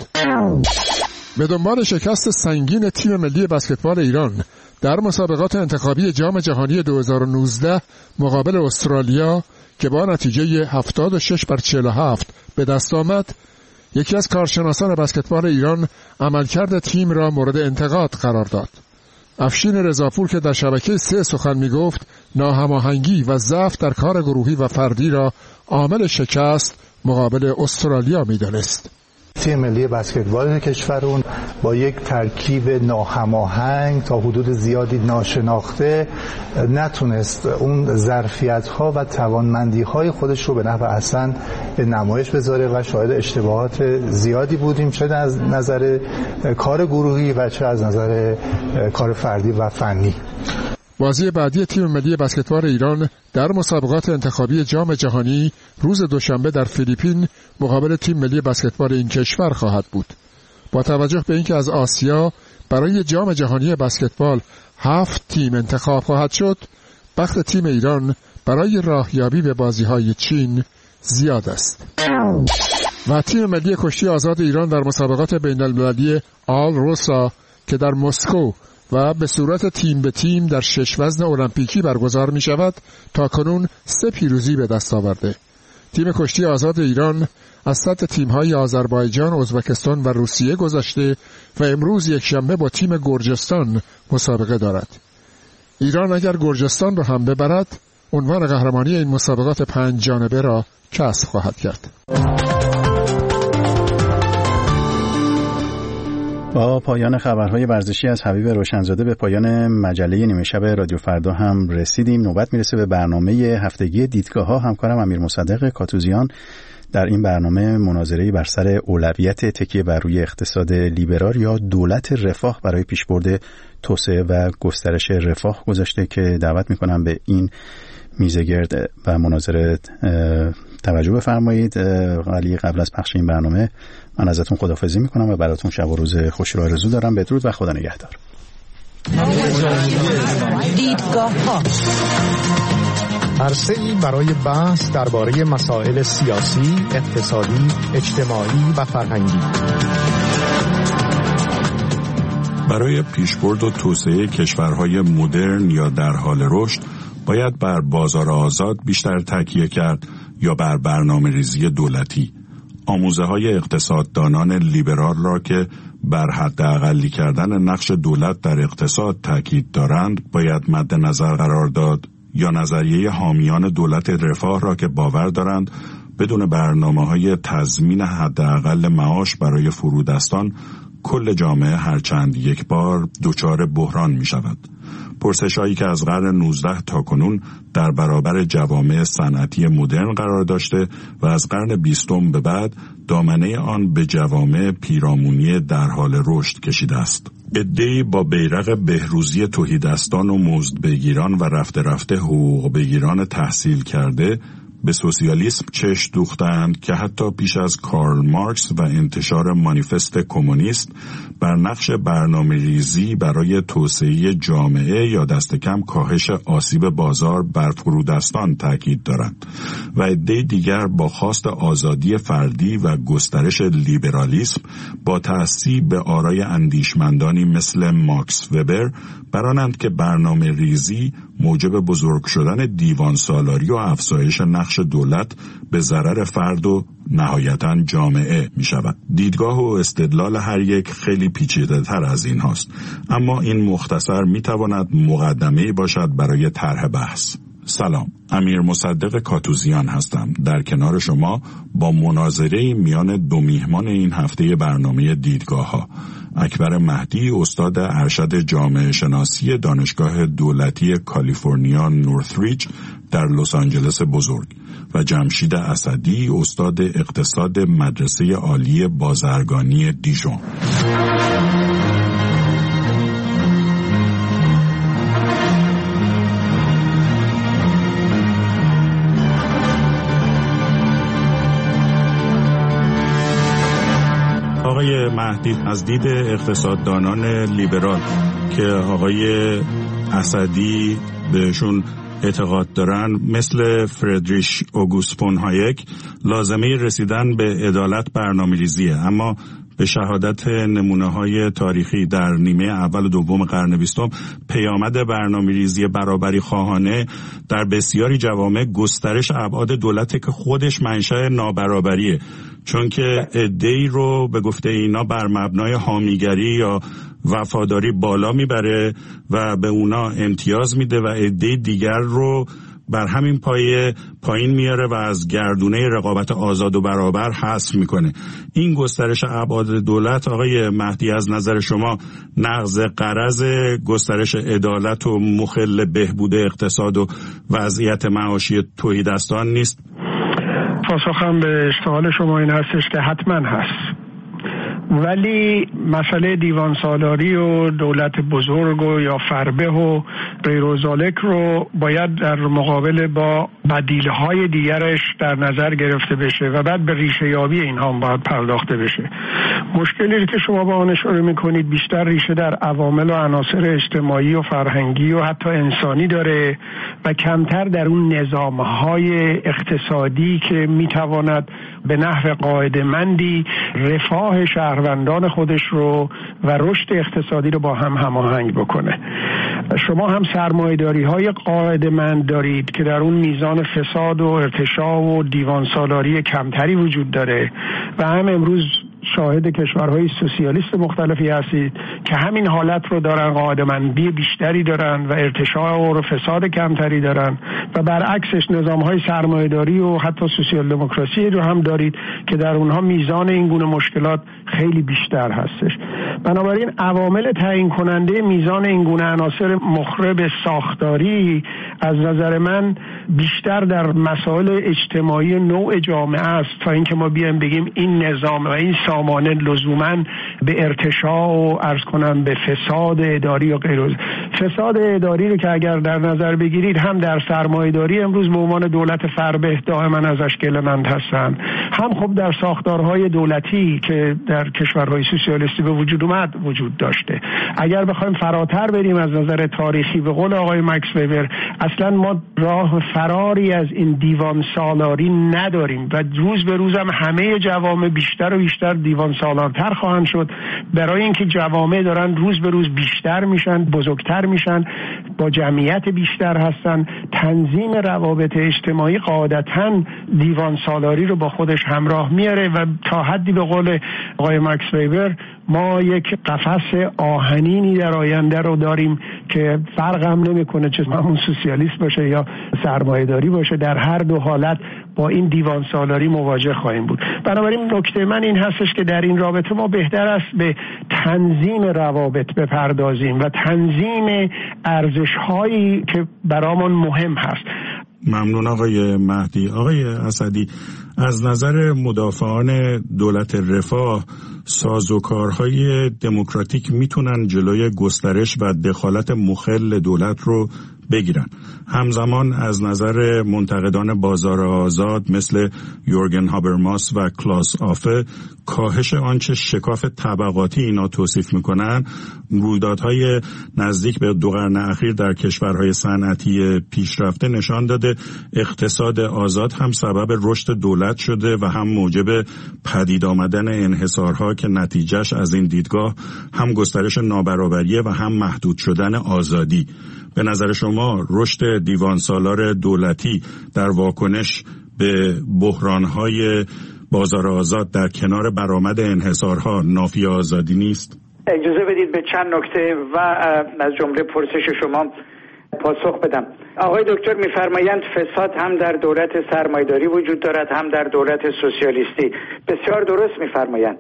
Speaker 20: به دنبال شکست سنگین تیم ملی بسکتبال ایران در مسابقات انتخابی جام جهانی دو هزار و نوزده مقابل استرالیا که با نتیجه هفتاد و شش بر چهل و هفت به دست آمد، یکی از کارشناسان بسکتبال ایران عملکرد تیم را مورد انتقاد قرار داد. افشین رضاپور که در شبکه سه سخن می گفت، ناهماهنگی و ضعف در کار گروهی و فردی را عامل شکست مقابل استرالیا می دانست.
Speaker 21: تیم ملی بسکتبال کشورمون با یک ترکیب ناهماهنگ تا حدود زیادی ناشناخته نتونست اون ظرفیت‌ها و توانمندی‌های خودش رو به نحو احسن به نمایش بذاره و شاهد اشتباهات زیادی بودیم، چه از نظر کار گروهی و چه از نظر کار فردی و فنی.
Speaker 20: بازی بعدی تیم ملی بسکتبال ایران در مسابقات انتخابی جام جهانی روز دوشنبه در فیلیپین مقابل تیم ملی بسکتبال این کشور خواهد بود. با توجه به اینکه از آسیا برای جام جهانی بسکتبال هفت تیم انتخاب خواهد شد، بخت تیم ایران برای راهیابی به بازی‌های چین زیاد است. و تیم ملی کشتی آزاد ایران در مسابقات بین‌المللی آل روسا که در مسکو و به صورت تیم به تیم در شش وزن المپیکی برگزار می شود تا کنون سه پیروزی به دست آورده. تیم کشتی آزاد ایران از سطح تیم‌های آذربایجان، ازبکستان و روسیه گذشته و امروز یک شنبه با تیم گرجستان مسابقه دارد. ایران اگر گرجستان را هم ببرد، عنوان قهرمانی این مسابقات پنج جانبه را کسب خواهد کرد.
Speaker 1: با پایان خبرهای ورزشی از حبیب روشنزاده به پایان مجله نیمه شب رادیو فردا هم رسیدیم. نوبت میرسه به برنامه هفتگی دیدگاه ها. همکارم امیر مصدق کاتوزیان در این برنامه مناظره‌ای بر سر اولویت تکیه بر روی اقتصاد لیبرال یا دولت رفاه برای پیشبرد توسعه و گسترش رفاه گذاشته که دعوت میکنم به این میزگرد و مناظره توجه بفرمایید. ولی قبل از پخش این برنامه من ازتون خداحافظی میکنم و براتون شب و روز خوشی رو آرزو دارم. بدرود و خدا نگهدار.
Speaker 5: دیدگاه‌ها عرصه‌ای برای بحث درباره مسائل سیاسی، اقتصادی، اجتماعی و فرهنگی.
Speaker 12: برای پیشبرد و توسعه کشورهای مدرن یا در حال رشد باید بر بازار آزاد بیشتر تکیه کرد یا بر برنامه‌ریزی دولتی. آموزه‌های اقتصاددانان لیبرال را که بر حداقلی کردن نقش دولت در اقتصاد تاکید دارند باید مد نظر قرار داد، یا نظریه حامیان دولت رفاه را که باور دارند بدون برنامه‌های تضمین حداقل معاش برای فرودستان کل جامعه هرچند یک بار دچار بحران می شود. پرسش‌هایی که از قرن نوزدهم تا کنون در برابر جوامع صنعتی مدرن قرار داشته و از قرن بیستم به بعد دامنه آن به جوامع پیرامونی در حال رشد کشیده است. عده‌ای با بیرق بهروزی تهیدستان و مزدبگیران و رفته رفته حقوق بگیران تحصیل کرده به سوسیالیسم چشم دوختند که حتی پیش از کارل مارکس و انتشار مانیفست کمونیست بر نقش برنامه‌ریزی برای توسعه جامعه یا دست کم کاهش آسیب بازار بر فرودستان تاکید دارند و عده دیگر با خواست آزادی فردی و گسترش لیبرالیسم با تأسیب به آرای اندیشمندانی مثل ماکس وبر برانند که برنامه‌ریزی موجب بزرگ شدن دیوان سالاری و افزایش نقش دولت به ضرر فرد و نهایتاً جامعه می شود. دیدگاه و استدلال هر یک خیلی پیچیده تر از این هاست، اما این مختصر می تواند مقدمه باشد برای طرح بحث. سلام، امیر مصدق کاتوزیان هستم در کنار شما با مناظره میان دو میهمان این هفته برنامه دیدگاه ها، اکبر مهدی استاد ارشد جامعه شناسی دانشگاه دولتی کالیفرنیا نورثریج در لس آنجلس بزرگ و جمشید اسدی استاد اقتصاد مدرسه عالی بازرگانی دیژون. آقای مهدی، از دید اقتصاددانان لیبرال که آقای اسدی بهشون اعتقاد دارن، مثل فردریش اوگوست فون هایک، لازمه رسیدن به عدالت برنامه‌ریزیه، اما به شهادت نمونه‌های تاریخی در نیمه اول و دوم قرن بیستم پیامد برنامه‌ریزی برابری خواهانه در بسیاری جوامع گسترش ابعاد دولت که خودش منشأ نابرابریه، چون که عده‌ای رو به گفته اینا بر مبنای حامیگری یا وفاداری بالا میبره و به اونا امتیاز میده و عده دیگر رو بر همین پایه پایین میاره و از گردونه رقابت آزاد و برابر حذف میکنه. این گسترش ابعاد دولت آقای مهدی از نظر شما نقض غرض گسترش عدالت و مخل بهبود اقتصاد و وضعیت معاشی تهیدستان نیست؟
Speaker 22: پاسخم به اشتغال شما این هستش که حتما هست، ولی مسئله دیوان سالاری و دولت بزرگ و یا فربه و غیر و ذالک رو باید در مقابل با بدیل‌های دیگرش در نظر گرفته بشه و بعد به ریشه یابی اینها هم باید پرداخته بشه. مشکلی که شما با آن اشاره میکنید بیشتر ریشه در عوامل و عناصر اجتماعی و فرهنگی و حتی انسانی داره و کمتر در اون نظام‌های اقتصادی که میتواند به نحو قاعده‌مندی رفاه شهروندان خودش رو و رشد اقتصادی رو با هم هماهنگ بکنه. شما هم سرمایه‌داری‌های قاعده‌مند دارید که در اون میزان فساد و ارتشاء و دیوان سالاری کمتری وجود داره و هم امروز شاهد کشورهای سوسیالیست مختلفی هستید که همین حالت رو دارن، قاعده‌مندی بیشتری دارن و ارتشاء و فساد کمتری دارن و برعکسش نظامهای سرمایه‌داری و حتی سوسیال دموکراسی رو هم دارید که در اونها میزان این گونه مشکلات خیلی بیشتر هستش. بنابراین عوامل تعیین کننده میزان این گونه عناصر مخرب ساختاری از نظر من بیشتر در مسائل اجتماعی نوع جامعه است تا اینکه ما بیایم بگیم این نظام و این سامانه لزوماً به ارتشاء و عرض کنم به فساد اداری و غیره. فساد اداری رو که اگر در نظر بگیرید هم در سرمایه‌داری امروز به عنوان دولت فربه دائما ازش گله‌مند هستن، هم خب در ساختارهای دولتی که در کشورهای سوسیالیستی به وجود اومد وجود داشته. اگر بخوایم فراتر بریم از نظر تاریخی به قول آقای مکس وبر، اصلا ما راه فراری از این دیوان سالاری نداریم و روز به روز هم همه جوامع بیشتر و بیشتر دیوان سالارتر خواهند شد، برای اینکه جوامع دارن روز به روز بیشتر میشن، بزرگتر میشن، با جمعیت بیشتر هستن. تنظیم روابط اجتماعی قاعدتاً دیوان سالاری رو با خودش همراه میاره و تا حدی به قول آقای مکس وبر ما یک قفس آهنینی در آینده رو داریم که فرق هم نمیکنه چه همون سوسیالیست باشه یا سرمایه‌داری باشه، در هر دو حالت با این دیوان سالاری مواجه خواهیم بود. بنابراین نکته من این هستش که در این رابطه ما بهتر است به تنظیم روابط بپردازیم و تنظیم ارزش‌هایی که برامون مهم هست.
Speaker 12: ممنون آقای مهدی. آقای اسدی، از نظر مدافعان دولت رفاه سازوکارهای دموکراتیک میتونن جلوی گسترش و دخالت مخل دولت رو بگیرن. همزمان از نظر منتقدان بازار آزاد مثل یورگن هابرماس و کلاس آفه کاهش آنچه شکاف طبقاتی اینا توصیف میکنن رویدادهای نزدیک به دو قرن اخیر در کشورهای صنعتی پیشرفته نشان داده اقتصاد آزاد هم سبب رشد دولت شده و هم موجب پدید آمدن انحصارها که نتیجهش از این دیدگاه هم گسترش نابرابری و هم محدود شدن آزادی. به نظر شما رشد دیوان سالار دولتی در واکنش به بحرانهای بازار آزاد در کنار برآمد انحصارها نافی آزادی نیست؟
Speaker 4: اجازه بدید به چند نکته و از جمله پرسش شما پاسخ بدم. آقای دکتر می‌فرمایند فساد هم در دولت سرمایه‌داری وجود دارد هم در دولت سوسیالیستی. بسیار درست می‌فرمایند.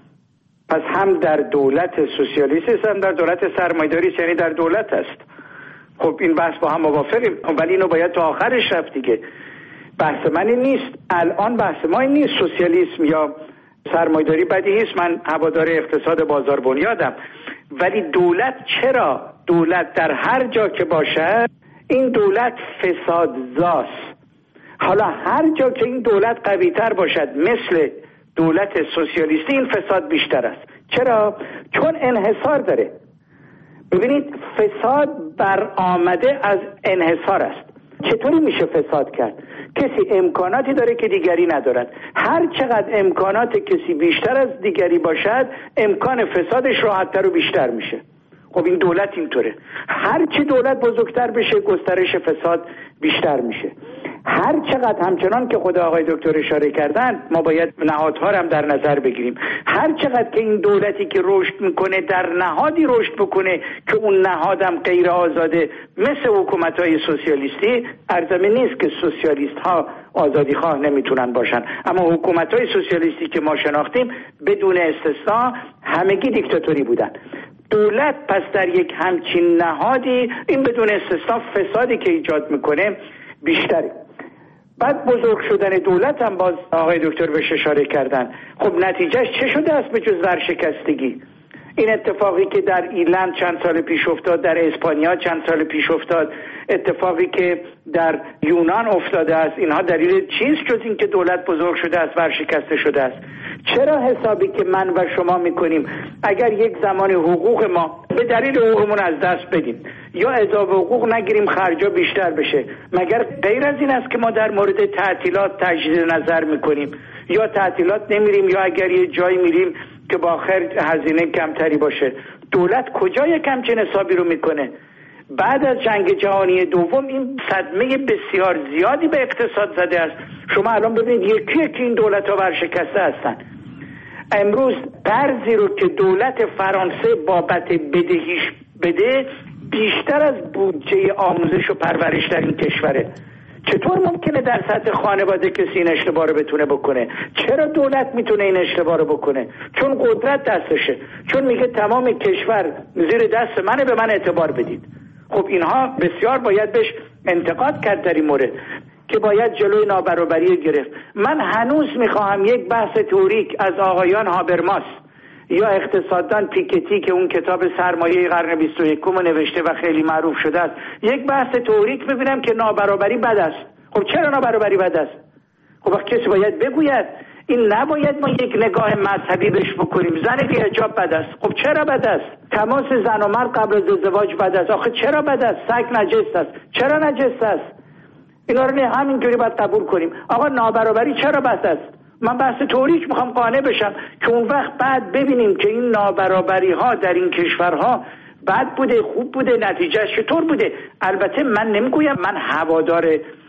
Speaker 4: پس هم در دولت سوسیالیستی است هم در دولت سرمایه‌داری، یعنی در دولت است. خب این بحث با هم موافقیم، ولی اینو باید تا آخرش رفت دیگه. بحث من این نیست، الان بحث ما این نیست سوسیالیسم یا سرمایه‌داری بدی نیست، من هوادار اقتصاد بازار بنیادم، ولی دولت چرا؟ دولت در هر جا که باشد این دولت فسادزاست. حالا هر جا که این دولت قوی تر باشد مثل دولت سوسیالیستی این فساد بیشتر است. چرا؟ چون انحصار داره. ببینید فساد برآمده از انحصار است. چطوری میشه فساد کرد؟ کسی امکاناتی داره که دیگری ندارد. هر چقدر امکانات کسی بیشتر از دیگری باشد امکان فسادش راحت‌تر و بیشتر میشه. خب این دولت اینطوره. هر چی دولت بزرگتر بشه گسترش فساد بیشتر میشه. هر چقدر همچنان که خود آقای دکتر اشاره کردن ما باید نهادها هم در نظر بگیریم. هر چقدر که این دولتی که رشد میکنه در نهادی رشد بکنه که اون نهادم غیر آزاده مثل حکومت‌های سوسیالیستی، ارزمه نیست که سوسیالیست ها آزادی خواه نمیتونن باشن، اما حکومت‌های سوسیالیستی که ما شناختیم بدون استثنا همگی دیکتاتوری بودن. دولت پس در یک همچین نهادی این بدون استثنا فسادی که ایجاد میکنه بیشتره. بعد بزرگ شدن دولت هم باز آقای دکتر بهش اشاره کردن. خب نتیجهش چه شده است به جز ورشکستگی؟ این اتفاقی که در ایرلند چند سال پیش افتاد، در اسپانیا چند سال پیش افتاد، اتفاقی که در یونان افتاده است، اینها دلیل چیست جز این که دولت بزرگ شده است، ورشکسته شده است؟ چرا حسابی که من و شما میکنیم اگر یک زمان حقوق ما به دلیل حقوقمون از دست بدیم یا اضافه حقوق نگیریم خرجا بیشتر بشه، مگر غیر از این است که ما در مورد تعطیلات تجدید نظر میکنیم یا تعطیلات نمیریم یا اگر یه جایی میریم که با آخر هزینه کمتری باشه؟ دولت کجا یک همچین حسابی رو میکنه؟ بعد از جنگ جهانی دوم این صدمه بسیار زیادی به اقتصاد زده است. شما الان ببینید یکی یکی این دولت ها ورشکسته هستن.
Speaker 3: امروز قرضی رو که دولت فرانسه بابت بدهیش بده بیشتر از بودجه آموزش و پرورش در این کشوره. چطور ممکنه در سطح خانواده کسی این اشتباه رو بتونه بکنه؟ چرا دولت میتونه این اشتباه رو بکنه؟ چون قدرت دستشه، چون میگه تمام کشور زیر دست منه، به من اعتبار بدید. خب اینها بسیار باید بهش انتقاد کرد در این مورد که باید جلوی نابرابری گرفت. من هنوز میخواهم یک بحث تئوریک از آقایان هابرماس یا اقتصاددان پیکتی که اون کتاب سرمایه قرن بیست و یکم نوشته و خیلی معروف شده است، یک بحث تئوریک ببینم که نابرابری بد است. خب چرا نابرابری بد است؟ خب کسی باید بگوید. این نباید ما یک نگاه مذهبی بهش بکنیم. زن بی حجاب بد است. خب چرا بد است؟ تماس زن و مرد قبل از ازدواج بد است. آخه چرا بد است؟ سگ نجس است. چرا نجس است؟ اینا رو نه همینجوری باید قبول کنیم. آقا نابرابری چرا بد است؟ من بحث تئوریک میخوام قانع بشم که اون وقت بعد ببینیم که این نابرابری ها در این کشورها بد بوده، خوب بوده، نتیجه چطور بوده. البته من نمیگویم من هوادار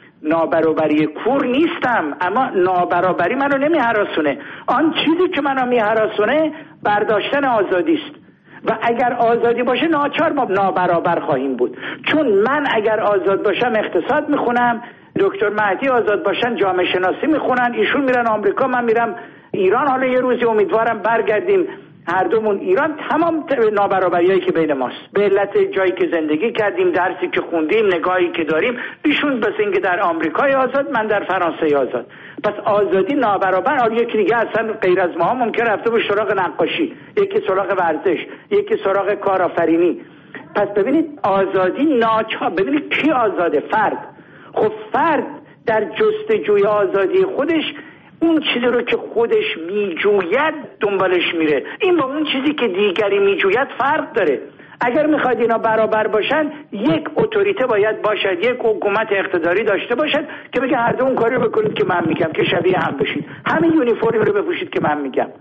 Speaker 3: نابرابری کور نیستم، اما نابرابری منو نمیهراسونه. آن چیزی که منو میهراسونه برداشتن آزادی است و اگر آزادی باشه ناچار ما نابرابر خواهیم بود. چون من اگر آزاد باشم اقتصاد میخونم، دکتر مهدی آزاد باشن جامعه شناسی میخونن، ایشون میرن آمریکا، من میرم ایران. حالا یه روزی امیدوارم برگردیم هر دومون ایران. تمام نابرابریایی که بین ماست به علت جایی که زندگی کردیم، درسی که خوندیم، نگاهی که داریم. ایشون بس اینکه در آمریکای آزاد، من در فرانسه آزاد. پس آزادی نابرابر. حالا یکی دیگه اصلا غیر از ما ممکن رفته باشه سراغ نقاشی، یکی سراغ ورزش، یکی سراغ کارآفرینی. پس ببینید آزادی ناچار. ببینید کی آزاده؟ فرد. خب فرد در جستجوی آزادی خودش اون چیزی رو که خودش میجوید دنبالش میره. این با اون چیزی که دیگری میجوید فرق داره. اگر میخواید اینا برابر باشن، یک اتوریته باید باشد، یک حکومت اقتداری داشته باشد که بگه هر دو اون کاری رو بکنید که من میگم، که شبیه هم بشید، همین یونیفرم رو بپوشید که من میگم.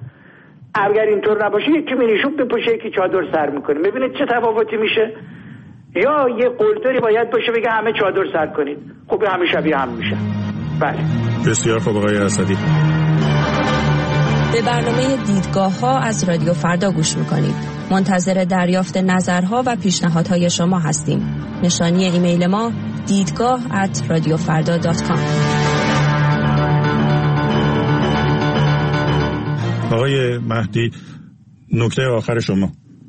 Speaker 3: اگر اینطور نباشه یکی مینیشوب بپوشه، یکی چادر سر میکنه. ببینید چه تفاوتی میشه. یا یه قلدری باید باشه بگه همه چادر سر کنید. خب همه شبیه هم میشه. بله.
Speaker 12: بسیار خوب آقای اسدی.
Speaker 6: به برنامه دیدگاه ها از رادیو فردا گوش میکنید. منتظر دریافت نظرها و پیشنهادهای شما هستیم. نشانی ایمیل ما دیدگاه ات رادیو فردا دات کام.
Speaker 12: آقای مهدی، نکته آخر شما.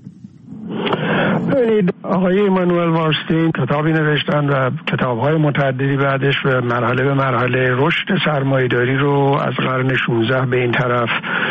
Speaker 22: ببینید آقای ایمانوئل وارستین کتابی نوشتن و کتاب‌های متعددی بعدش و مرحله به مرحله رشد سرمایه‌داری رو از قرن شانزده به این طرف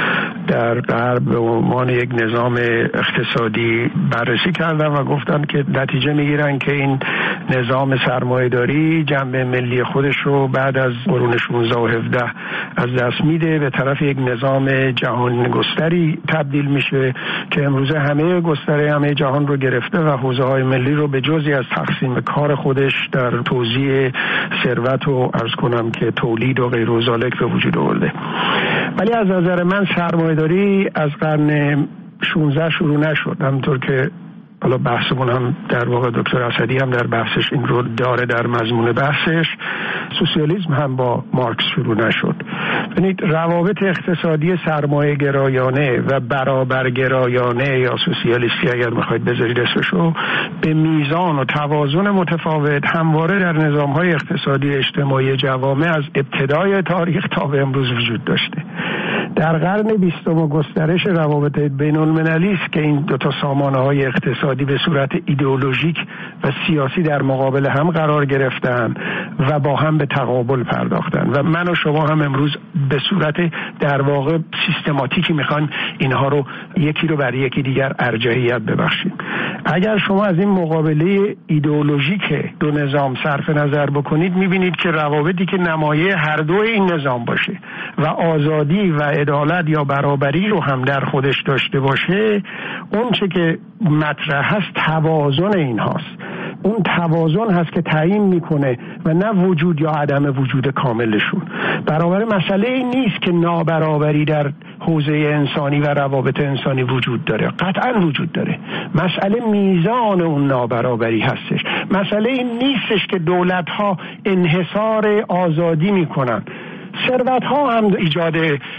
Speaker 22: در غرب به عنوان یک نظام اقتصادی بررسی کردن و گفتن که نتیجه میگیرن که این نظام سرمایه‌داری جنبه ملی خودش رو بعد از قرون شانزده و هفده از دست میده، به طرف یک نظام جهان گستری تبدیل میشه که امروزه همه گستره همه جهان رو گرفته و حوزه‌های ملی رو به جزئی از تقسیم کار خودش در توزیع ثروت و عرض کنم که تولید و غیر و ذالک به وجود آورده. ولی از نظر من سرمایه‌داری از قرن شانزده شروع نشد، همونطور که حالا بحثمون هم در واقع دکتر اسدی هم در بحثش این رو داره در مضمون بحثش. سوسیالیسم هم با مارکس شروع نشد. ببینید روابط اقتصادی سرمایه گرایانه و برابر گرایانه یا سوسیالیستی اگر میخواید بذارید اسمشو، به میزان و توازن متفاوت همواره در نظام‌های اقتصادی اجتماعی جوامع از ابتدای تاریخ تا به امروز وجود داشته. در قرن بیستم گسترش روابط بین‌المللی است که این دو تا سامانه‌های اقتصادی به صورت ایدئولوژیک و سیاسی در مقابل هم قرار گرفتن و با هم به تقابل پرداختن و من و شما هم امروز به صورت در واقع سیستماتیکی میخوان اینها رو یکی رو بر یکی دیگر ارجحیت ببخشید. اگر شما از این مقابله ایدئولوژیک دو نظام صرف نظر بکنید، میبینید که روابطی که نمایه هر دو این نظام باشه و آزادی و عدالت یا برابری رو هم در خودش داشته باشه، اون چه که مطرح هست توازن این هاست. اون توازن هست که تعیین میکنه و نه وجود یا عدم وجود کاملشون. برابر مسئله این نیست که نابرابری در حوزه انسانی و روابط انسانی وجود داره، قطعا وجود داره. مسئله میزان اون نابرابری هستش. مسئله این نیستش که دولت ها انحصار آزادی میکنن. ثروت ها هم ایجاد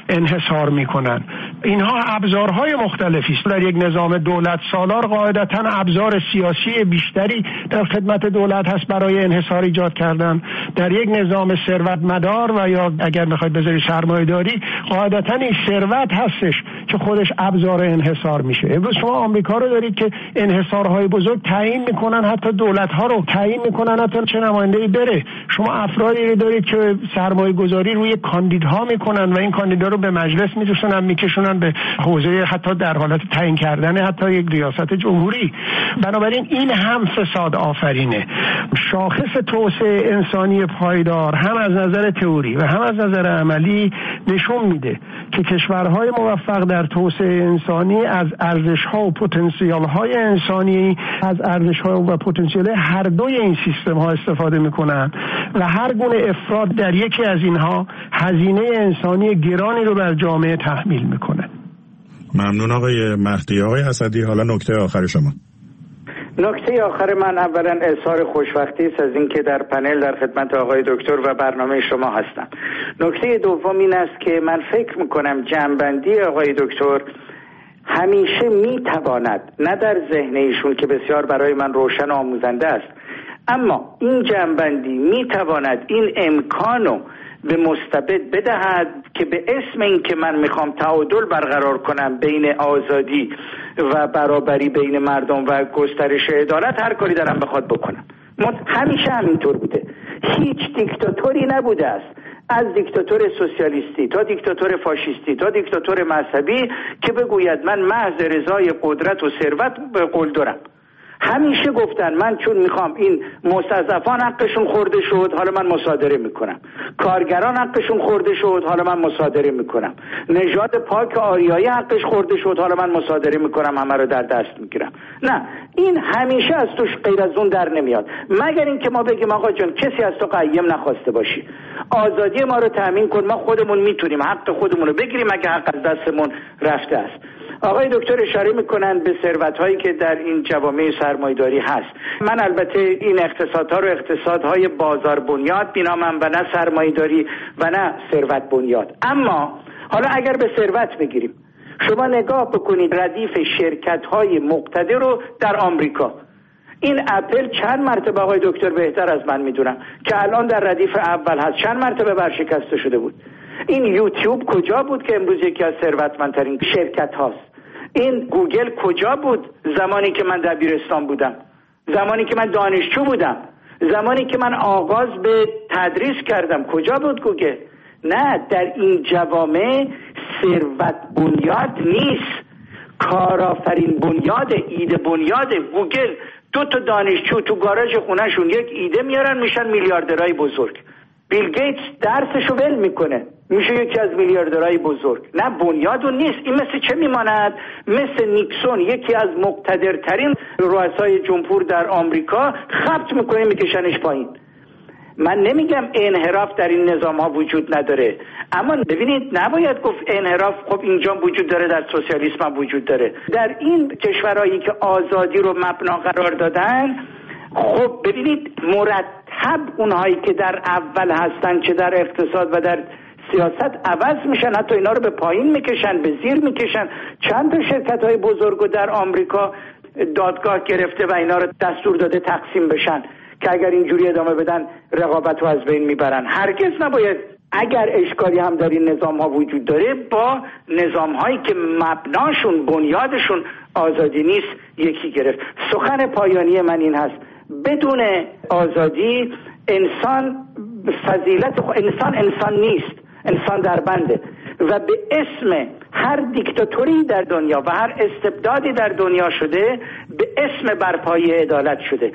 Speaker 22: انحصار میکنن. اینها ابزارهای مختلفی است. در یک نظام دولت سالار قاعدتاً ابزار سیاسی بیشتری در خدمت دولت هست برای انحصار ایجاد کردن. در یک نظام ثروت مدار و یا اگر میخواید بذاری سرمایه‌داری، قاعدتاً این ثروت هستش که خودش ابزار انحصار میشه. امروز شما آمریکا رو دارید که انحصارهای بزرگ تعیین میکنن، حتی دولت‌ها رو تعیین میکنن حتی چه نماینده‌ای بره. شما افرادی رو دارید که سرمایه گذاری روی کاندیدها میکنن و این کاندیدا رو به مجلس میرسونن، میکشونن به حوزه حتی در حالت تعیین کردن حتی یک ریاست جمهوری. بنابراین این هم فساد آفرینه. شاخص توسعه انسانی پایدار هم از نظر تئوری و هم از نظر عملی نشون میده که کشورهای موفق در توسعه انسانی از ارزش‌ها و پتانسیل‌های انسانی، از ارزش‌ها و پتانسیل هر دوی این سیستم‌ها استفاده میکنن و هر گونه افراط در یکی از اینها هزینه انسانی گرانی رو بر جامعه تحمیل میکنه.
Speaker 12: ممنون آقای مهدی. آقای اسدی، حالا نکته آخر شما.
Speaker 3: نکته آخر من اولا اظهار خوشبختی است از اینکه در پنل در خدمت آقای دکتر و برنامه شما هستم. نکته دوم این است که من فکر میکنم جنبندی آقای دکتر همیشه میتواند، نه در ذهن ایشون که بسیار برای من روشن و آموزنده است، اما این جنبندی میتواند این امکانو به مستبد بدهد که به اسم این که من میخوام تعادل برقرار کنم بین آزادی و برابری بین مردم و گسترش عدالت هر کاری دارم بخواد بکنم. همیشه همینطور بوده. هیچ دیکتاتوری نبوده است، از دیکتاتور سوسیالیستی تا دیکتاتور فاشیستی تا دیکتاتور مذهبی که بگوید من محض رضای قدرت و ثروت به قول دارم. همیشه گفتن من چون میخوام این مستضعفان حقشون خورده شد حالا من مصادره میکنم، کارگران حقشون خورده شد حالا من مصادره میکنم، نژاد پاک آریایی حقش خورده شد حالا من مصادره میکنم، همه رو در دست میگیرم. نه، این همیشه از توش غیر از اون در نمیاد، مگر اینکه ما بگیم آقا جان کسی از تو قیم نخواسته باشی، آزادی ما رو تامین کن، ما خودمون میتونیم حق خودمون رو بگیریم اگه حق از دستمون رفته است. آقای دکتر اشاره میکنن به ثروت‌هایی که در این جوامع سرمایه‌داری هست. من البته این اقتصادها رو اقتصادهای بازار بنیاد بینامم و نه سرمایه‌داری و نه ثروت بنیاد. اما حالا اگر به ثروت بگیریم، شما نگاه بکنید ردیف شرکت‌های مقتدر رو در آمریکا. این اپل چند مرتبه آقای دکتر بهتر از من میدونم که الان در ردیف اول هست، چند مرتبه ورشکسته شده بود. این یوتیوب کجا بود که امروز یکی از ثروتمندترین شرکت هاست؟ این گوگل کجا بود زمانی که من دبیرستان بودم، زمانی که من دانشجو بودم، زمانی که من آغاز به تدریس کردم؟ کجا بود گوگل؟ نه، در این جوامع ثروت بنیاد نیست، کارآفرین بنیاد، ایده بنیاد. گوگل دو تا دانشجو تو گاراژ خونهشون یک ایده میارن میشن میلیاردرهای بزرگ. بیل گیتس درسشو ول میکنه میشه یکی از میلیاردرهای بزرگ. نه، بنیادو نیست. این مثل چه میماند؟ مثل نیکسون، یکی از مقتدرترین رؤسای جمهور در آمریکا، خبط میکنه میکشنش پایین. من نمیگم انحراف در این نظام ها وجود نداره، اما ببینید نباید گفت انحراف خب اینجا وجود داره، در سوسیالیسم هم وجود داره. در این کشورهایی که آزادی رو مبنا قرار دادن، خب ببینید مرتب اونهایی که در اول هستن چه در اقتصاد و در سیاست عوض میشن، حتی اینا رو به پایین میکشن، به زیر میکشن. چند تا شرکت های بزرگو در آمریکا دادگاه گرفته و اینا رو دستور داده تقسیم بشن که اگر اینجوری ادامه بدن رقابت رو از بین میبرن. هرگز نباید، اگر اشکالی هم در این نظام ها وجود داره، با نظام هایی که مبناشون بنیادشون آزادی نیست یکی گرفت. سخن پایانی من این هست: بدون آزادی انسان فضیلت خو... انسان انسان نیست، انسان در بنده و به اسم هر دیکتاتوری در دنیا و هر استبدادی در دنیا شده به اسم برپایی عدالت شده.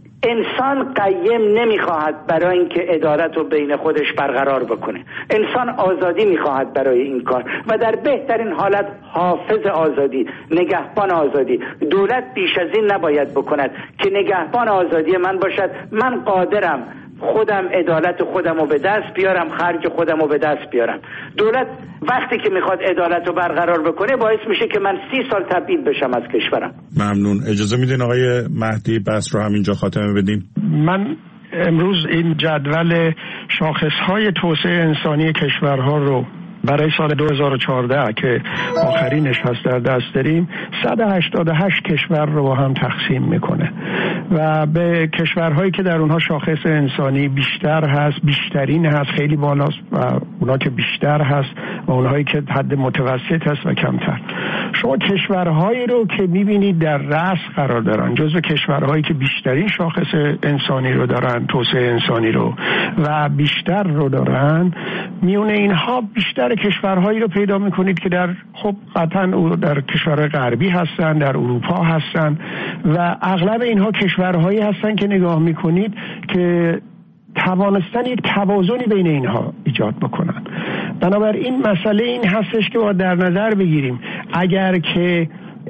Speaker 3: انسان قیم نمیخواهد برای اینکه عدالت رو بین خودش برقرار بکنه، انسان آزادی میخواهد برای این کار و در بهترین حالت حافظ آزادی، نگهبان آزادی. دولت بیش از این نباید بکند که نگهبان آزادی من باشد. من قادرم خودم عدالت خودم رو به دست بیارم، خرج خودم رو به دست بیارم. دولت وقتی که میخواد عدالت رو برقرار بکنه باعث میشه که من سی سال تبعید بشم از کشورم.
Speaker 12: ممنون. اجازه میدین آقای مهدی بحث رو همینجا خاتمه بدیم؟
Speaker 22: من امروز این جدول شاخصهای توسعه انسانی کشورها رو برای سال دو هزار و چهارده که آخرینش هست در دست داریم صد و هشتاد و هشت کشور رو با هم تقسیم میکنه و به کشورهایی که در اونها شاخص انسانی بیشتر هست، بیشترین هست، خیلی بالاست و اونا که بیشتر هست و اونهایی که حد متوسط هست و کمتر. شما کشورهایی رو که میبینید در رأس قرار دارن، جزو کشورهایی که بیشترین شاخص انسانی رو دارن، توسعه انسانی رو و بیشتر رو دارن، میونه اینها بیشتر کشورهایی رو پیدا میکنید که در خب قطعا در کشورهای غربی هستن، در اروپا هستن و اغلب اینها کشورهایی هستن که نگاه میکنید که توانستن یک توازنی بین اینها ایجاد بکنن. بنابراین مسئله این هستش که باید در نظر بگیریم اگر که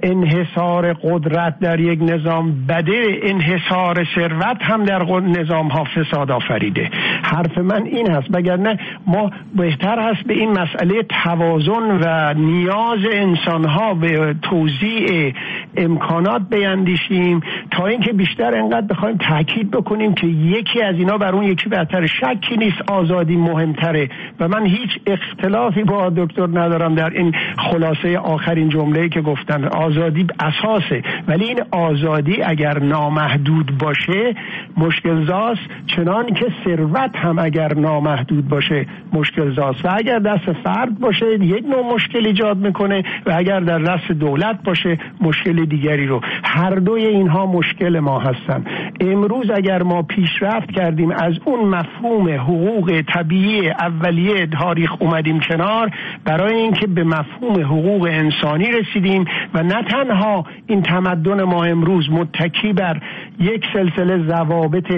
Speaker 22: انحصار قدرت در یک نظام بده، انحصار ثروت هم در نظام ها فساد آفریده. حرف من این هست، وگرنه ما بهتر هست به این مسئله توازن و نیاز انسان ها به توزیع امکانات بیندیشیم تا اینکه بیشتر انقدر بخوایم تاکید بکنیم که یکی از اینا بر اون یکی بهتره. شکی نیست آزادی مهمتره و من هیچ اختلافی با دکتر ندارم در این خلاصه آخرین جمله‌ای که گفتن. آزادی اساسه، ولی این آزادی اگر نامحدود باشه مشکل زاست، چنان که ثروت هم اگر نامحدود باشه مشکل زاست و اگر دست فرد باشه یک نوع مشکل ایجاد میکنه و اگر در دست دولت باشه مشکل دیگری رو. هر دوی اینها مشکل ما هستن. امروز اگر ما پیشرفت کردیم از اون مفهوم حقوق طبیعی اولیه تاریخ اومدیم کنار برای اینکه به مفهوم حقوق انسانی رسیدیم و نه تنها این تمدن ما امروز متکی بر یک سلسله ضوابط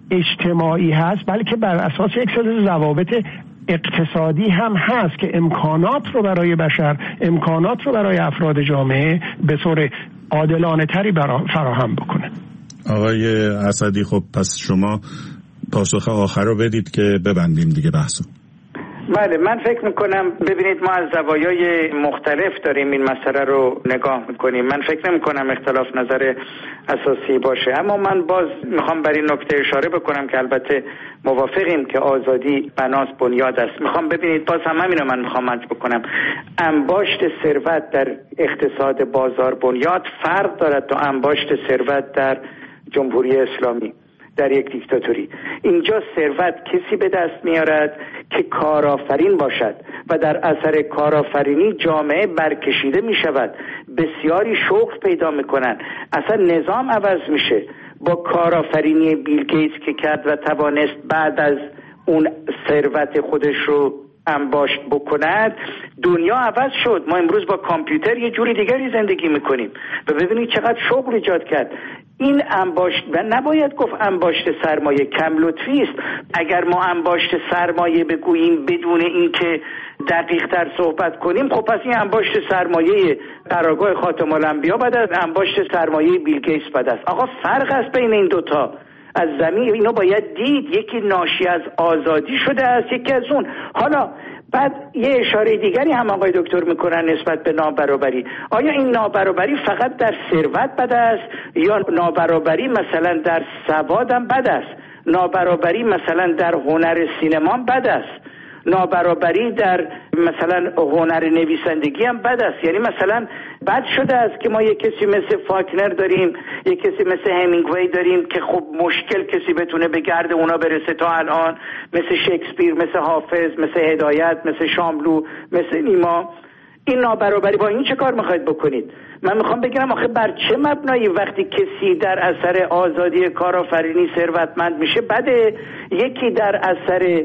Speaker 22: اجتماعی هست بلکه بر اساس یک سلسله ضوابط اقتصادی هم هست که امکانات رو برای بشر، امکانات رو برای افراد جامعه به طور عادلانه تری فراهم بکنه.
Speaker 12: آقای اسدی، خب پس شما پاسخ آخر رو بدید که ببندیم دیگه بحثو.
Speaker 3: بله، من فکر میکنم ببینید ما از زوایای مختلف داریم این مسئله رو نگاه میکنیم. من فکر نمیکنم اختلاف نظر اساسی باشه، اما من باز میخوام بر این نکته اشاره بکنم که البته موافقیم که آزادی بناس بنیاد است. میخوام ببینید باز هم همین رو من میخوام عرض بکنم، انباشت ثروت در اقتصاد بازار بنیاد فرق دارد تا انباشت ثروت در جمهوری اسلامی، در یک دیکتاتوری. اینجا ثروت کسی به دست میارد که کارآفرین باشد و در اثر کارآفرینی جامعه برکشیده میشود، بسیاری شغل پیدا میکنن، اصلا نظام عوض میشه. با کارآفرینی بیل گیتس که کرد و توانست بعد از اون ثروت خودش رو انباشت بکند، دنیا عوض شد. ما امروز با کامپیوتر یه جوری دیگری زندگی میکنیم و ببینید چقدر شغل ایجاد کرد. این انباشت و نباید گفت انباشت سرمایه، کم لطفی است. اگر ما انباشت سرمایه بگوییم بدون اینکه دقیق تر صحبت کنیم، خب پس این انباشت سرمایه قرارگاه خاتم الانبیا بعد از انباشت سرمایه بیل گیتس بعد است. آقا فرق است بین این دوتا. از زمین اینو باید دید، یکی ناشی از آزادی شده است، یکی از اون. حالا بعد یه اشاره دیگری هم آقای دکتر میکنن نسبت به نابرابری. آیا این نابرابری فقط در ثروت بد است یا نابرابری مثلا در سواد هم بد است؟ نابرابری مثلا در هنر سینما بد است؟ نابرابری در مثلا هنر نویسندگی هم بد است؟ یعنی مثلا بد شده است که ما یک کسی مثل فاکنر داریم، یک کسی مثل همینگوی داریم که خب مشکل کسی بتونه به گرد اونا برسه تا الان، مثل شکسپیر، مثل حافظ، مثل هدایت، مثل شاملو، مثل نیما. این نابرابری با این چه کار میخواید بکنید؟ من میخوام بگم آخه بر چه مبنایی وقتی کسی در اثر آزادی کارآفرینی ثروتمند میشه بده، یکی در اثر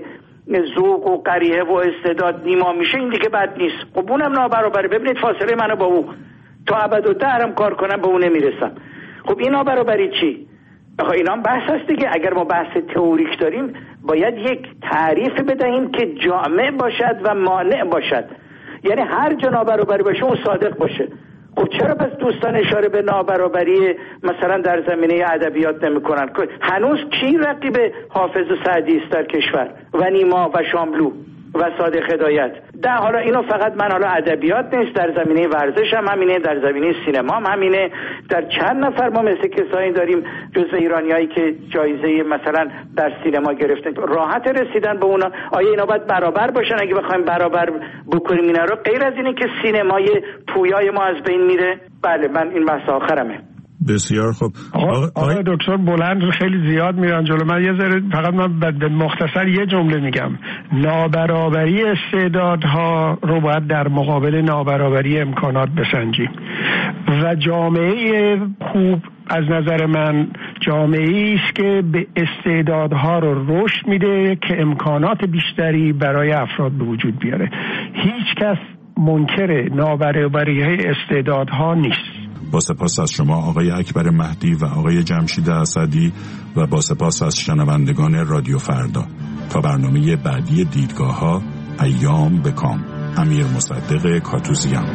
Speaker 3: ذوق و قریحه و استعداد نیما میشه این دیگه بد نیست؟ خب اونم نابرابری. ببینید فاصله منو با او تا ابدالدهرم کار کنم به اون نمیرسم. خب این نابرابری چی؟ آخه اینا هم بحث هست دیگه. اگر ما بحث تئوریک داریم باید یک تعریف بدهیم که جامع باشد و مانع باشد. یعنی هر جا نابرابری باشه اون صادق باشه. خب چرا پس دوستان اشاره به نابرابری مثلا در زمینه ادبیات نمی‌کنن؟ هنوز کی رقیب حافظ و سعدی است در کشور و نیما و شاملو و صادق هدایت؟ در حالا اینو فقط من حالا ادبیات نیست، در زمینه ورزش هم همینه، در زمینه سینما هم همینه. در چند نفر ما مثل کسایی داریم جزء ایرانیایی که جایزه مثلا در سینما گرفتن، راحت رسیدن به اونا. آیا اینا باید برابر باشن؟ اگه بخوایم برابر بکنیم اینا رو، غیر از اینه که سینمای پویای ما از بین میره. بله من این بحث آخرمه.
Speaker 12: بسیار خوب.
Speaker 22: آقا, آقا دکتر بلند خیلی زیاد میرن جلو من، یه ذره فقط من به مختصر یه جمله میگم. نابرابری استعدادها رو باید در مقابل نابرابری امکانات بسنجیم و جامعه خوب از نظر من جامعه‌ای است که به استعدادها رو رشد میده که امکانات بیشتری برای افراد به وجود بیاره. هیچ کس منکر نابرابری استعدادها نیست.
Speaker 12: با سپاس از شما آقای اکبر مهدی و آقای جمشید اسدی و با سپاس از شنوندگان رادیو فردا. تا برنامه بعدی دیدگاه ها، ایام به کام. امیر مصدق کاتوزیان.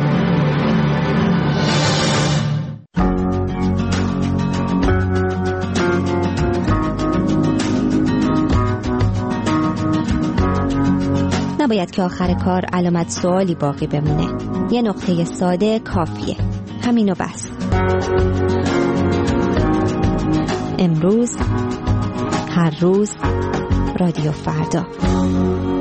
Speaker 2: نباید که آخر کار علامت سوالی باقی بمونه. یه نقطه ساده کافیه. همینو بس. امروز، هر روز، رادیو فردا.